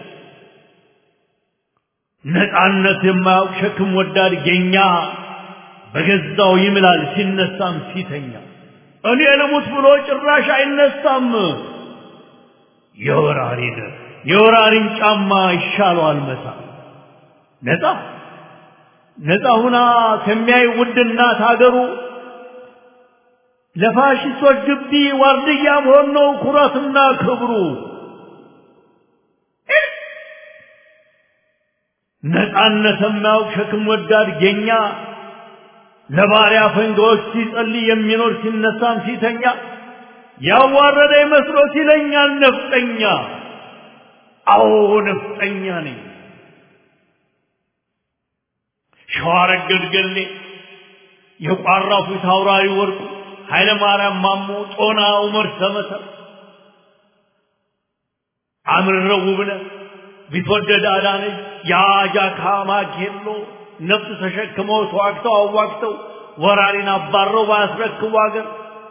ነፃነት የማያውቅ ሸክም ወዳድ ጌኛ በገዛው ይምላል ሲነሳም ሲተኛ። እኔ ልሙት ብሎ ጭራሽ አይነሳም። የወራሪን ጫማ ይሻለዋል መሳ። ነፃ ሁና ከሚያይ ውድ እናት ሀገሩ ለፋሽስቶች ግቢ ዋርድያ መሆን ነው ኩራትና ክብሩ። ነፃነት የማያውቅ ሸክም ወዳድ ጌኛ ለባሪያ ፈንጋዎች ሲጸልይ የሚኖር ሲነሳም ሲተኛ ያዋረደ መስሎት ይለኛል ነፍጠኛ። አዎ ነፍጠኛ ነኝ። ሸዋረገድ ገሌ የቋራው ፊት አውራሪ ወርቁ ኃይለ ማርያም ማሞ ጦና ዑመር ሰመሰ አምረው ውብነህ ቢትወደድ አዳነች ያጃካ ማኬሎ ነፍስ ተሸክመው ተዋግተው አዋግተው ወራሪን አባረው ባስረክቡ አገር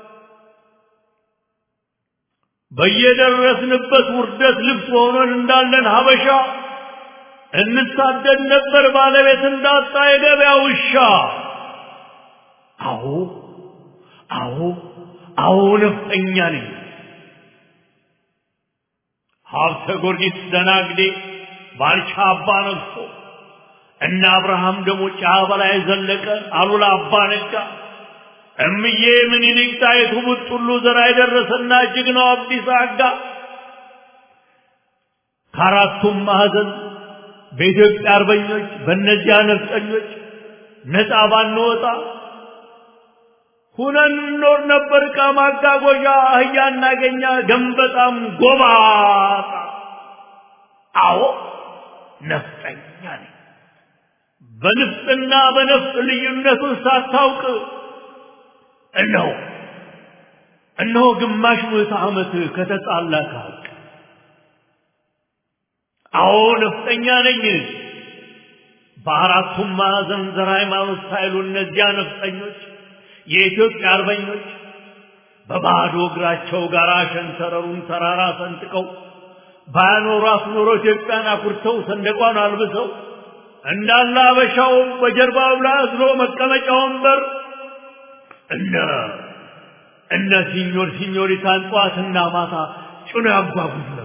በየደረስንበት ውርደት ልብስ ሆነን እንዳለን ሀበሻ እንሳደድ ነበር ባለቤት እንዳጣ የገበያ ውሻ። አዎ ነፍጠኛ ነኝ። ሀብተ ጊዮርጊስ ደናግዴ ባልቻ አባ ነግሶ እና አብርሃም ደግሞ ጫ በላይ ዘለቀ አሉላ አባ ነጋ እምዬ ምኒልክ ጣይቱ ቡጥሉ ዘራ ይደረሰና ጀግናው አብዲስ አጋ ከአራቱም ማዕዘን በኢትዮጵያ አርበኞች በእነዚያ ነፍጠኞች ነፃ ባንወጣ ሁነን ኖር ነበር ከማጋጎዣ አህያ እናገኛ ገንበጣም ጎባጣ። አዎ ነፍጠኛ ነኝ። በንፍጥና በነፍጥ ልዩነቱን ሳታውቅ እነሆ ግማሽ ምዕተ ዓመት ከተጣላ ከሀቅ። አዎ ነፍጠኛ ነኝ። በአራቱም ማዕዘን ዘር ሃይማኖት ሳይሉ እነዚያ ነፍጠኞች የኢትዮጵያ አርበኞች በባዶ እግራቸው ጋር ሸንተረሩን ተራራ ሰንጥቀው ባያኖሯት ኖሮ ኢትዮጵያን አኩርተው ሰንደቋን አልብሰው እንዳለ አበሻው በጀርባው ላይ አዝሎ መቀመጫ ወንበር እነ ሲኞሪታን ጧትና ማታ ጭኖ ያጓጉዝ ነበር።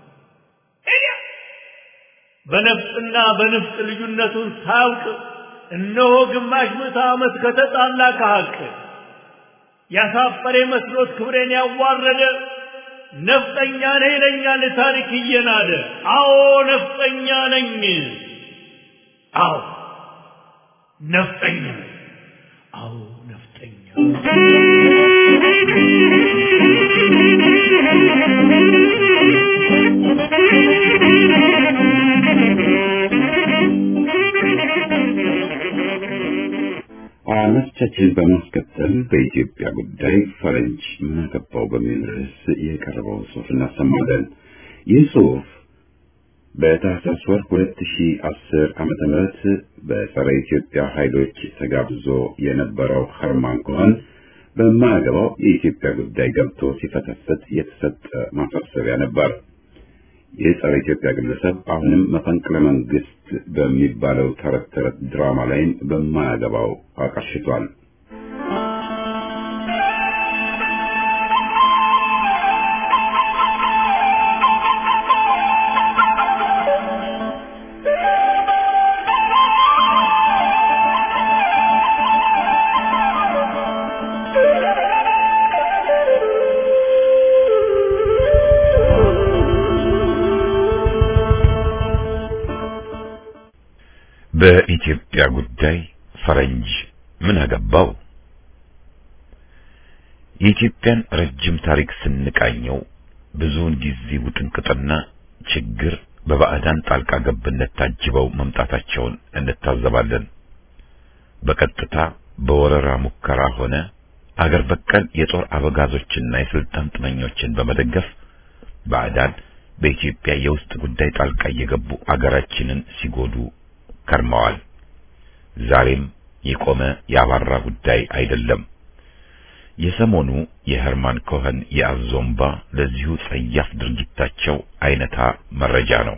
በነፍጥና በንፍጥ ልዩነቱን ሳያውቅ እነሆ ግማሽ ምዕተ ዓመት ከተጣላ ከሀቅ ያሳፈረ መስሎት ክብሬን ያዋረደ ነፍጠኛ ነኝ ይለኛል ታሪክ እየናደ። አዎ ነፍጠኛ ነኝ። አዎ ነፍጠኛ ነኝ። አዎ ነፍጠኛ አመቻችን በማስከተል በኢትዮጵያ ጉዳይ ፈረንጅ ምን አገባው በሚል ርዕስ የቀረበው ጽሑፍ እናሰማለን። ይህ ጽሑፍ በታህሳስ ወር 2010 ዓመተ ምህረት በጸረ ኢትዮጵያ ኃይሎች ተጋብዞ የነበረው ኸርማን ኮኸን በማያገባው የኢትዮጵያ ጉዳይ ገብቶ ሲፈተፍት የተሰጠ ማሳሰቢያ ነበር። የጸረ ኢትዮጵያ ግለሰብ አሁንም መፈንቅለ መንግስት በሚባለው ተረት ተረት ድራማ ላይም በማያገባው አቀርሽቷል። በኢትዮጵያ ጉዳይ ፈረንጅ ምን አገባው? የኢትዮጵያን ረጅም ታሪክ ስንቃኘው ብዙውን ጊዜ ውጥንቅጥና ችግር በባዕዳን ጣልቃ ገብነት ታጅበው መምጣታቸውን እንታዘባለን። በቀጥታ በወረራ ሙከራ ሆነ አገር በቀል የጦር አበጋዞችና የስልጣን ጥመኞችን በመደገፍ ባዕዳን በኢትዮጵያ የውስጥ ጉዳይ ጣልቃ እየገቡ አገራችንን ሲጎዱ ከርመዋል። ዛሬም የቆመ ያባራ ጉዳይ አይደለም። የሰሞኑ የኸርማን ኮኸን የአዞምባ ለዚሁ ጸያፍ ድርጊታቸው አይነታ መረጃ ነው።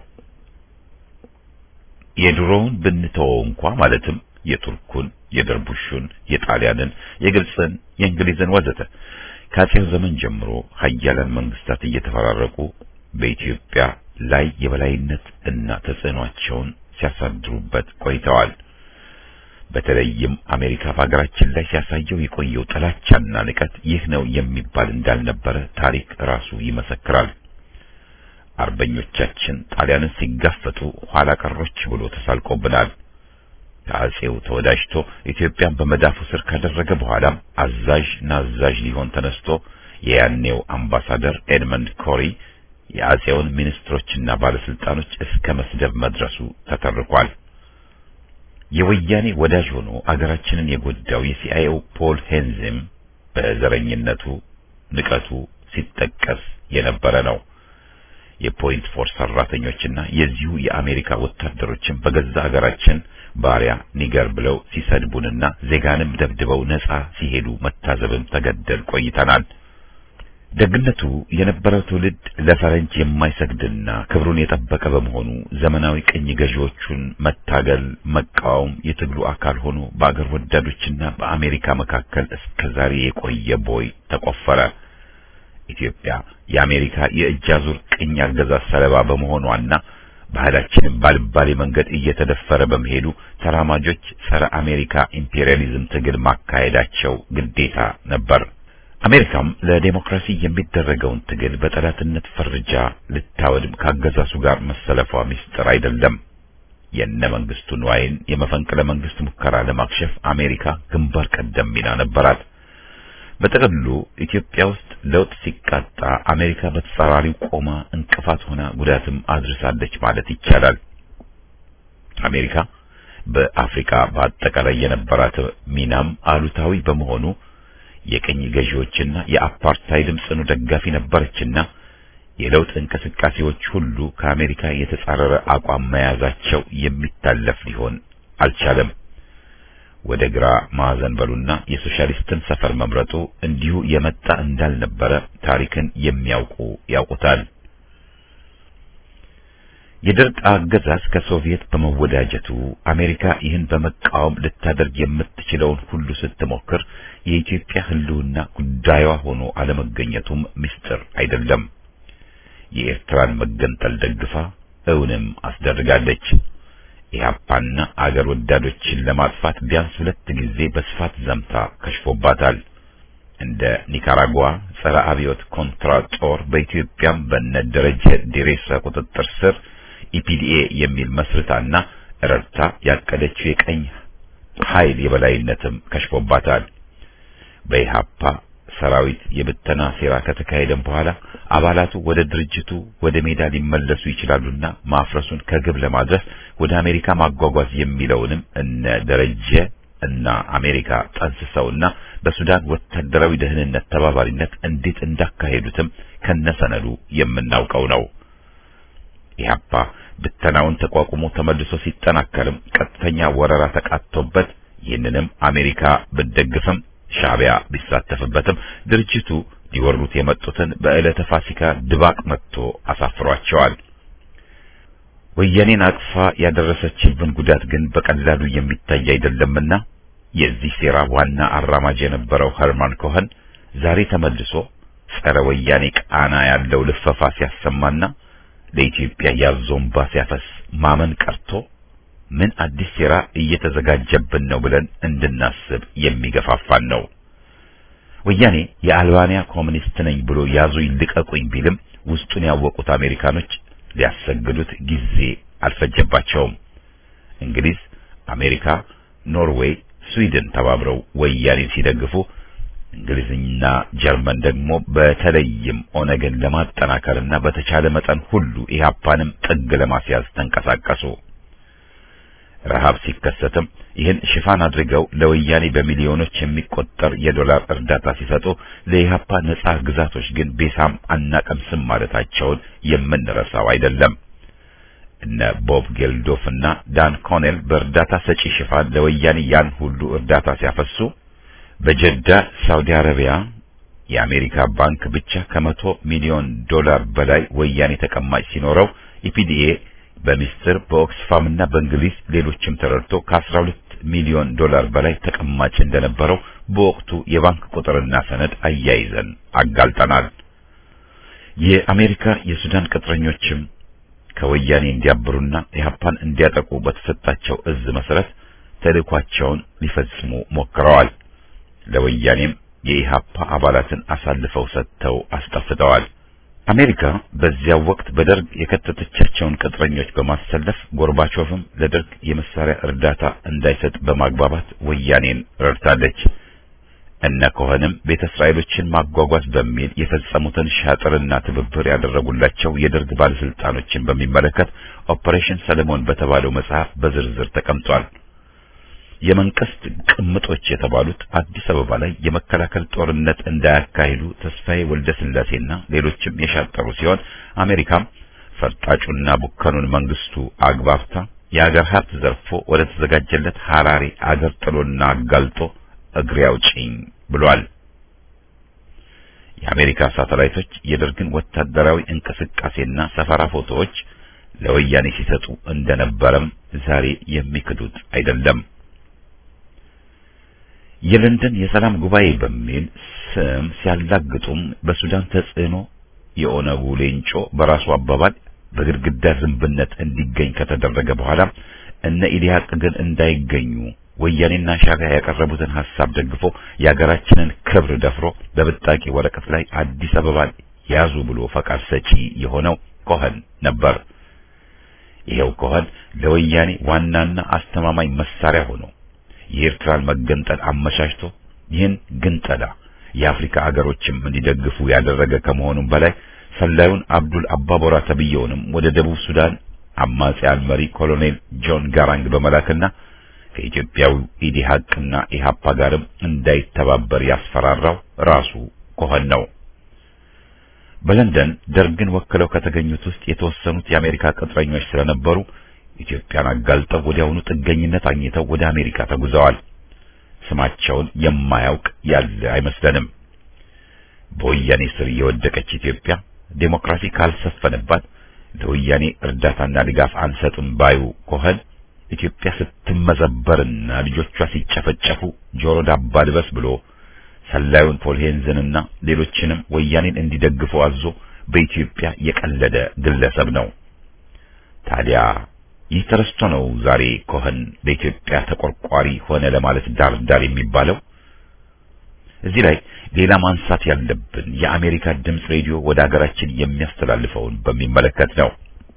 የድሮውን ብንተወው እንኳን ማለትም የቱርኩን፣ የደርቡሹን፣ የጣሊያንን፣ የግብፅን፣ የእንግሊዝን ወዘተ ከአጼው ዘመን ጀምሮ ሀያላን መንግስታት እየተፈራረቁ በኢትዮጵያ ላይ የበላይነት እና ተጽዕኖአቸውን ሲያሳድሩበት ቆይተዋል። በተለይም አሜሪካ በሀገራችን ላይ ሲያሳየው የቆየው ጥላቻና ንቀት ይህ ነው የሚባል እንዳልነበረ ታሪክ ራሱ ይመሰክራል። አርበኞቻችን ጣሊያንን ሲጋፈጡ ኋላ ቀሮች ብሎ ተሳልቆብናል። ከአጼው ተወዳጅቶ ኢትዮጵያን በመዳፉ ስር ካደረገ በኋላም አዛዥ ናዛዥ ሊሆን ተነስቶ የያኔው አምባሳደር ኤድመንድ ኮሪ የአጼውን ሚኒስትሮችና ባለስልጣኖች እስከ መስደብ መድረሱ ተተርኳል። የወያኔ ወዳጅ ሆኖ አገራችንን የጎዳው የሲአይኤው ፖል ሄንዝም በዘረኝነቱ ንቀቱ ሲጠቀስ የነበረ ነው። የፖይንት ፎርስ ሰራተኞችና የዚሁ የአሜሪካ ወታደሮችን በገዛ አገራችን ባሪያ ኒገር ብለው ሲሰድቡንና ዜጋንም ደብድበው ነፃ ሲሄዱ መታዘብም ተገደል ቆይተናል። ደግነቱ የነበረው ትውልድ ለፈረንጅ የማይሰግድና ክብሩን የጠበቀ በመሆኑ ዘመናዊ ቅኝ ገዢዎቹን መታገል መቃወም የትግሉ አካል ሆኖ በአገር ወዳዶችና በአሜሪካ መካከል እስከዛሬ የቆየ ቦይ ተቆፈረ። ኢትዮጵያ የአሜሪካ የእጅ አዙር ቅኝ አገዛዝ ሰለባ በመሆኗና ባህላችንን ባልባሌ መንገድ እየተደፈረ በመሄዱ ተራማጆች ጸረ አሜሪካ ኢምፔሪያሊዝም ትግል ማካሄዳቸው ግዴታ ነበር። አሜሪካም ለዲሞክራሲ የሚደረገውን ትግል በጠላትነት ፈርጃ ልታወድም ካገዛዙ ጋር መሰለፏ ምስጢር አይደለም። የነ መንግስቱ ንዋይን የመፈንቅለ መንግስት ሙከራ ለማክሸፍ አሜሪካ ግንባር ቀደም ሚና ነበራት። በተቀሉ ኢትዮጵያ ውስጥ ለውጥ ሲቃጣ አሜሪካ በተጻራሪው ቆማ እንቅፋት ሆና ጉዳትም አድርሳለች ማለት ይቻላል። አሜሪካ በአፍሪካ በአጠቃላይ የነበራት ሚናም አሉታዊ በመሆኑ የቅኝ ገዢዎችና የአፓርታይድም ጽኑ ደጋፊ ነበረችና የለውጥ እንቅስቃሴዎች ሁሉ ከአሜሪካ የተጻረረ አቋም መያዛቸው የሚታለፍ ሊሆን አልቻለም። ወደ ግራ ማዕዘን በሉና የሶሻሊስትን ሰፈር መምረጡ እንዲሁ የመጣ እንዳልነበረ ታሪክን የሚያውቁ ያውቁታል። የደርግ አገዛዝ ከሶቪየት በመወዳጀቱ አሜሪካ ይህን በመቃወም ልታደርግ የምትችለውን ሁሉ ስትሞክር የኢትዮጵያ ሕልውና ጉዳዩዋ ሆኖ አለመገኘቱም ምስጢር አይደለም። የኤርትራን መገንጠል ደግፋ እውንም አስደርጋለች። ኢህአፓና አገር ወዳዶችን ለማጥፋት ቢያንስ 2 ጊዜ በስፋት ዘምታ ከሽፎባታል። እንደ ኒካራጓ ጸረ አብዮት ኮንትራ ጦር በኢትዮጵያም በነደረጀ ዲሬሳ ቁጥጥር ስር ኢፒዲኤ የሚል መስርታና ረድታ ያቀደችው የቀኝ ኃይል የበላይነትም ከሽፎባታል። በኢህአፓ ሰራዊት የብተና ሴራ ከተካሄደም በኋላ አባላቱ ወደ ድርጅቱ ወደ ሜዳ ሊመለሱ ይችላሉና ማፍረሱን ከግብ ለማድረስ ወደ አሜሪካ ማጓጓዝ የሚለውንም እነ ደረጀ እና አሜሪካ ጠንስሰውና በሱዳን ወታደራዊ ደህንነት ተባባሪነት እንዴት እንዳካሄዱትም ከነሰነዱ የምናውቀው ነው። ኢህአፓ ብተናውን ተቋቁሞ ተመልሶ ሲጠናከርም ቀጥተኛ ወረራ ተቃጥቶበት ይህንንም አሜሪካ ብትደግፍም ሻዕቢያ ቢሳተፍበትም ድርጅቱ ሊወሩት የመጡትን በዕለተ ፋሲካ ድባቅ መጥቶ አሳፍሯቸዋል። ወያኔን አቅፋ ያደረሰችብን ጉዳት ግን በቀላሉ የሚታይ አይደለምና የዚህ ሴራ ዋና አራማጅ የነበረው ኸርማን ኮኸን ዛሬ ተመልሶ ጸረ ወያኔ ቃና ያለው ልፈፋ ሲያሰማና ለኢትዮጵያ ያዞምባ ሲያፈስ ማመን ቀርቶ ምን አዲስ ሴራ እየተዘጋጀብን ነው ብለን እንድናስብ የሚገፋፋን ነው። ወያኔ የአልባንያ ኮሙኒስት ነኝ ብሎ ያዙ ይልቀቁኝ ቢልም ውስጡን ያወቁት አሜሪካኖች ሊያሰግዱት ጊዜ አልፈጀባቸውም። እንግሊዝ፣ አሜሪካ፣ ኖርዌይ፣ ስዊድን ተባብረው ወያኔ ሲደግፉ እንግሊዝና ጀርመን ደግሞ በተለይም ኦነግን ለማጠናከርና በተቻለ መጠን ሁሉ ኢህአፓንም ጥግ ለማስያዝ ተንቀሳቀሱ። ረሃብ ሲከሰትም ይህን ሽፋን አድርገው ለወያኔ በሚሊዮኖች የሚቆጠር የዶላር እርዳታ ሲሰጡ ለኢህአፓ ነጻ ግዛቶች ግን ቤሳም አናቀምስም ማለታቸውን የምንረሳው አይደለም። እነ ቦብ ጌልዶፍና ዳን ኮኔል በእርዳታ ሰጪ ሽፋን ለወያኔ ያን ሁሉ እርዳታ ሲያፈሱ በጀዳ ሳውዲ አረቢያ የአሜሪካ ባንክ ብቻ ከ100 ሚሊዮን ዶላር በላይ ወያኔ ተቀማጭ ሲኖረው ኢፒዲኤ በሚስጥር በኦክስፋምና በእንግሊዝ ሌሎችም ተረድቶ ከ12 ሚሊዮን ዶላር በላይ ተቀማጭ እንደነበረው በወቅቱ የባንክ ቁጥርና ሰነድ አያይዘን አጋልጠናል። የአሜሪካ የሱዳን ቅጥረኞችም ከወያኔ እንዲያብሩና ኢህአፓን እንዲያጠቁ በተሰጣቸው እዝ መሰረት ተልእኳቸውን ሊፈጽሙ ሞክረዋል። ለወያኔም የኢህአፓ አባላትን አሳልፈው ሰጥተው አስጠፍተዋል። አሜሪካ በዚያው ወቅት በደርግ የከተተቻቸውን ቅጥረኞች በማሰለፍ ጎርባቾቭም ለደርግ የመሳሪያ እርዳታ እንዳይሰጥ በማግባባት ወያኔን ረድታለች። እነ ኮኸንም ቤተ እስራኤሎችን ማጓጓዝ በሚል የፈጸሙትን ሻጥርና ትብብር ያደረጉላቸው የደርግ ባለስልጣኖችን በሚመለከት ኦፐሬሽን ሰለሞን በተባለው መጽሐፍ በዝርዝር ተቀምጧል። የመንግስት ቅምጦች የተባሉት አዲስ አበባ ላይ የመከላከል ጦርነት እንዳያካሂዱ ተስፋዬ ወልደ ስላሴና ሌሎችም የሻጠሩ ሲሆን አሜሪካም ፈርጣጩና ቡከኑን መንግስቱ አግባብታ የአገር ሀብት ዘርፎ ወደ ተዘጋጀለት ሐራሪ አገር ጥሎና አጋልጦ እግሬ አውጪኝ ብሏል። የአሜሪካ ሳተላይቶች የደርግን ወታደራዊ እንቅስቃሴና ሰፈራ ፎቶዎች ለወያኔ ሲሰጡ እንደነበረም ዛሬ የሚክዱት አይደለም። የለንደን የሰላም ጉባኤ በሚል ስም ሲያላግጡም በሱዳን ተጽዕኖ የኦነጉ ሌንጮ በራሱ አባባል በግድግዳ ዝምብነት እንዲገኝ ከተደረገ በኋላ እነ ኢዲሃቅ ግን እንዳይገኙ ወያኔና ሻዕቢያ ያቀረቡትን ሐሳብ ደግፎ የሀገራችንን ክብር ደፍሮ በብጣቂ ወረቀት ላይ አዲስ አበባን ያዙ ብሎ ፈቃድ ሰጪ የሆነው ኮኸን ነበር። ይሄው ኮኸን ለወያኔ ዋናና አስተማማኝ መሳሪያ ሆኖ የኤርትራን መገንጠል አመቻችቶ ይህን ግንጠላ የአፍሪካ አገሮችም እንዲደግፉ ያደረገ ከመሆኑም በላይ ሰላዩን አብዱል አባቦራ ተብየውንም ወደ ደቡብ ሱዳን አማጺያን መሪ ኮሎኔል ጆን ጋራንግ በመላክና ከኢትዮጵያው ኢዲሃቅና ኢሃፓ ጋርም እንዳይተባበር ያስፈራራው ራሱ ኮኸን ነው። በለንደን ደርግን ወክለው ከተገኙት ውስጥ የተወሰኑት የአሜሪካ ቅጥረኞች ስለነበሩ ኢትዮጵያን አጋልጠው ወዲያውኑ ጥገኝነት አግኝተው ወደ አሜሪካ ተጉዘዋል። ስማቸውን የማያውቅ ያለ አይመስለንም። በወያኔ ስር የወደቀች ኢትዮጵያ ዴሞክራሲ ካልሰፈነባት ለወያኔ እርዳታና ድጋፍ አንሰጥም ባዩ ኮኸን ኢትዮጵያ ስትመዘበርና ልጆቿ ሲጨፈጨፉ ጆሮ ዳባ ልበስ ብሎ ሰላዩን ፖልሄንዝንና ሌሎችንም ወያኔን እንዲደግፉ አዞ በኢትዮጵያ የቀለደ ግለሰብ ነው። ታዲያ ይህ ተረስቶ ነው ዛሬ ኮኸን ለኢትዮጵያ ተቆርቋሪ ሆነ ለማለት ዳር የሚባለው። እዚህ ላይ ሌላ ማንሳት ያለብን የአሜሪካ ድምጽ ሬዲዮ ወደ ሀገራችን የሚያስተላልፈውን በሚመለከት ነው።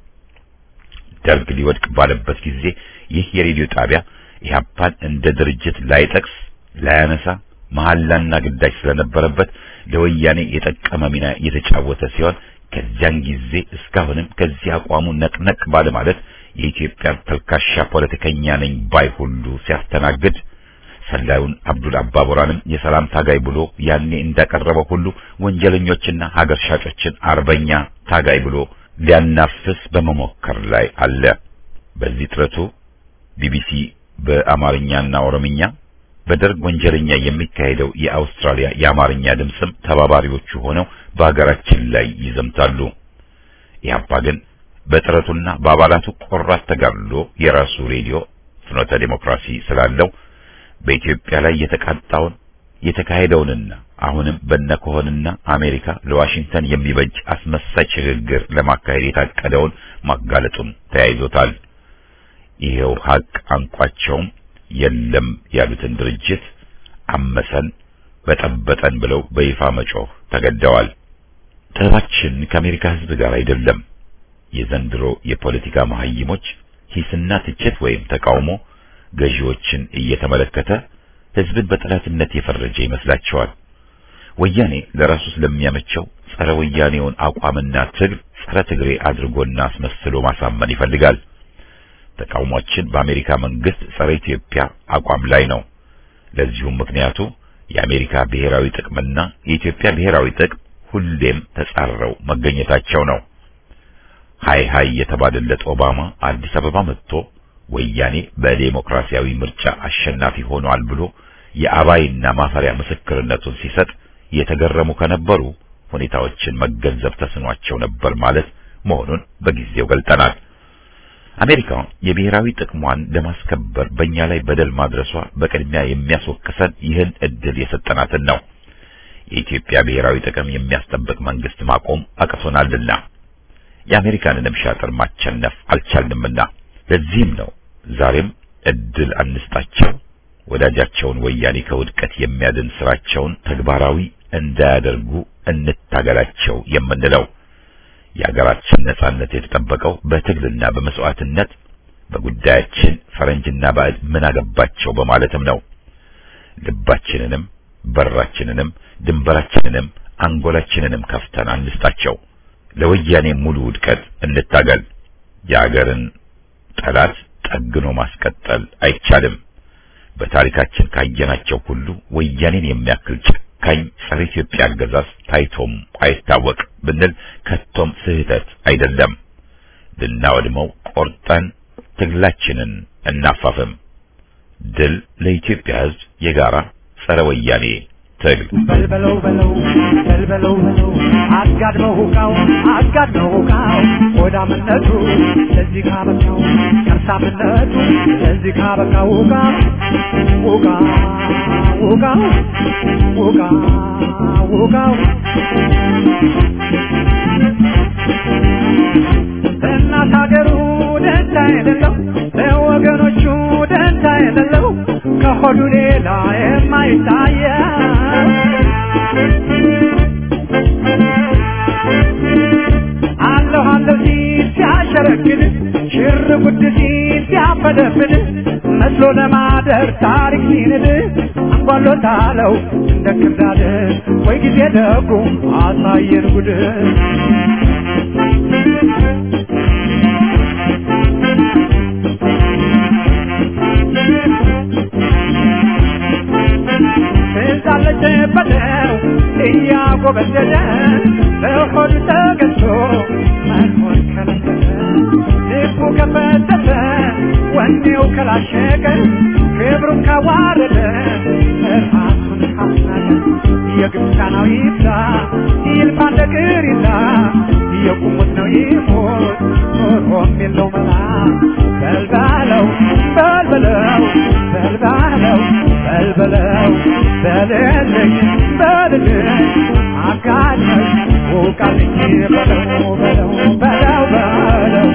ደርግ ሊወድቅ ባለበት ጊዜ ይህ የሬዲዮ ጣቢያ ኢህአፓን እንደ ድርጅት ላይጠቅስ ላያነሳ መሐላና ግዳጅ ስለነበረበት ለወያኔ የጠቀመ ሚና የተጫወተ ሲሆን ከዚያን ጊዜ እስካሁንም ከዚህ አቋሙ ነቅነቅ ባለ ማለት የኢትዮጵያን ተልካሻ ፖለቲከኛ ነኝ ባይ ሁሉ ሲያስተናግድ ሰላዩን አብዱል አባቦራንም የሰላም ታጋይ ብሎ ያኔ እንዳቀረበው ሁሉ ወንጀለኞችና ሀገር ሻጮችን አርበኛ ታጋይ ብሎ ሊያናፍስ በመሞከር ላይ አለ። በዚህ ጥረቱ ቢቢሲ በአማርኛና ኦሮምኛ በደርግ ወንጀለኛ የሚካሄደው የአውስትራሊያ የአማርኛ ድምጽም ተባባሪዎቹ ሆነው በሀገራችን ላይ ይዘምታሉ። ኢህአፓ ግን በጥረቱና በአባላቱ ቆራት ተጋድሎ የራሱ ሬዲዮ ፍኖተ ዲሞክራሲ ስላለው በኢትዮጵያ ላይ የተቃጣውን የተካሄደውንና አሁንም በነኮሆንና አሜሪካ ለዋሽንግተን የሚበጅ አስመሳይ ሽግግር ለማካሄድ የታቀደውን ማጋለጡን ተያይዞታል። ይሄው ሀቅ አንቋቸውም የለም ያሉትን ድርጅት አመሰን በጠበጠን ብለው በይፋ መጮህ ተገደዋል። ጠባችን ከአሜሪካ ሕዝብ ጋር አይደለም። የዘንድሮ የፖለቲካ መሐይሞች ሂስና ትችት ወይም ተቃውሞ ገዢዎችን እየተመለከተ ሕዝብን በጠላትነት የፈረጀ ይመስላቸዋል። ወያኔ ለራሱ ስለሚያመቸው ጸረ ወያኔውን አቋምና ትግል ጸረ ትግሬ አድርጎና አስመስሎ ማሳመን ይፈልጋል። ተቃውሞችን በአሜሪካ መንግስት ጸረ ኢትዮጵያ አቋም ላይ ነው። ለዚሁም ምክንያቱ የአሜሪካ ብሔራዊ ጥቅምና የኢትዮጵያ ብሔራዊ ጥቅም ሁሌም ተጻረው መገኘታቸው ነው። ሃይ የተባለለት ኦባማ አዲስ አበባ መጥቶ ወያኔ በዲሞክራሲያዊ ምርጫ አሸናፊ ሆኗል ብሎ የአባይና ማፈሪያ ምስክርነቱን ሲሰጥ የተገረሙ ከነበሩ ሁኔታዎችን መገንዘብ ተስኗቸው ነበር ማለት መሆኑን በጊዜው ገልጠናል። አሜሪካ የብሔራዊ ጥቅሟን ለማስከበር በእኛ ላይ በደል ማድረሷ በቅድሚያ የሚያስወቅሰን ይህን እድል የሰጠናትን ነው። የኢትዮጵያ ብሔራዊ ጥቅም የሚያስጠብቅ መንግስት ማቆም አቅቶናልና የአሜሪካንንም ሻጥር ማቸነፍ አልቻልንምና ለዚህም ነው ዛሬም እድል አንስጣቸው፣ ወዳጃቸውን ወያኔ ከውድቀት የሚያድን ስራቸውን ተግባራዊ እንዳያደርጉ እንታገላቸው የምንለው። የሀገራችን ነጻነት የተጠበቀው በትግልና በመስዋዕትነት በጉዳያችን ፈረንጅና ባዕድ ምን አገባቸው በማለትም ነው። ልባችንንም በራችንንም ድንበራችንንም አንጎላችንንም ከፍተን አንስጣቸው። ለወያኔ ሙሉ ውድቀት እንታገል። የሀገርን ጠላት ጠግኖ ማስቀጠል አይቻልም። በታሪካችን ካየናቸው ሁሉ ወያኔን የሚያክል ጨካኝ ጸረ ኢትዮጵያ አገዛዝ ታይቶም አይታወቅ ብንል ከቶም ስህተት አይደለም። ልናወድመው ቆርጠን ትግላችንን እናፋፍም። ድል ለኢትዮጵያ ሕዝብ የጋራ ጸረ ወያኔ ትግል። በልበለው በለው አጋድመው ሁካው ሆዳምነቱ ለዚህ ካበቃው ከርሳምነቱ ለዚህ ካበቃው ውቃ ውቃ ውቃ ውቃ ውቃው እናት ሀገሩ ደንታ የሌለው ለወገኖቹ ደንታ የሌለው ከሆዱ ሌላ የማይታየው አለሁ አለሁ ሲል ሲያሸረግድ ሽር ጉድ ሲል ሲያፈደፍድ መስሎ ለማደር ታሪክ ሲንድ አንጓሎታለው እንደ ክርዳድ ወይ ጊዜ ደጉ አሳየን ጉድ እዛለች በለው እያጎበደደ በሆዱ ተገዝቶ መኖር ከለከለ ልቡ ከፈተተ ወኔው ከላሸቀ ክብሩን ካዋረደ ራሱን ካስናቀ የግብፃናው ይብዛ ይልፋ እንደ ቅሪታ የቁሙት ነው ይሞት ኖሮም የለው መላ በልባለው በልበለው በልባለው በልበለው በልልኝ በልልኝ አጋድመኝ ውቃልኝ በለው በለው በለው በለው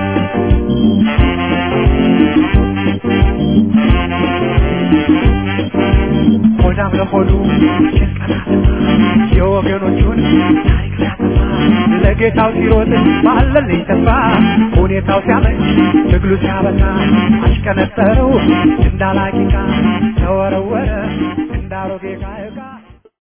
ሆዳም ለሆዱ የወገኖቹን ታሪክ ሲያጠፋ ለጌታው ሲሮጥ ባለልኝ ተስፋ ሁኔታው ሲያመች ትግሉ ሲያበቃ አሽከነጠረው እንዳላቂቃ ተወረወረ እንዳሮጌ ዕቃ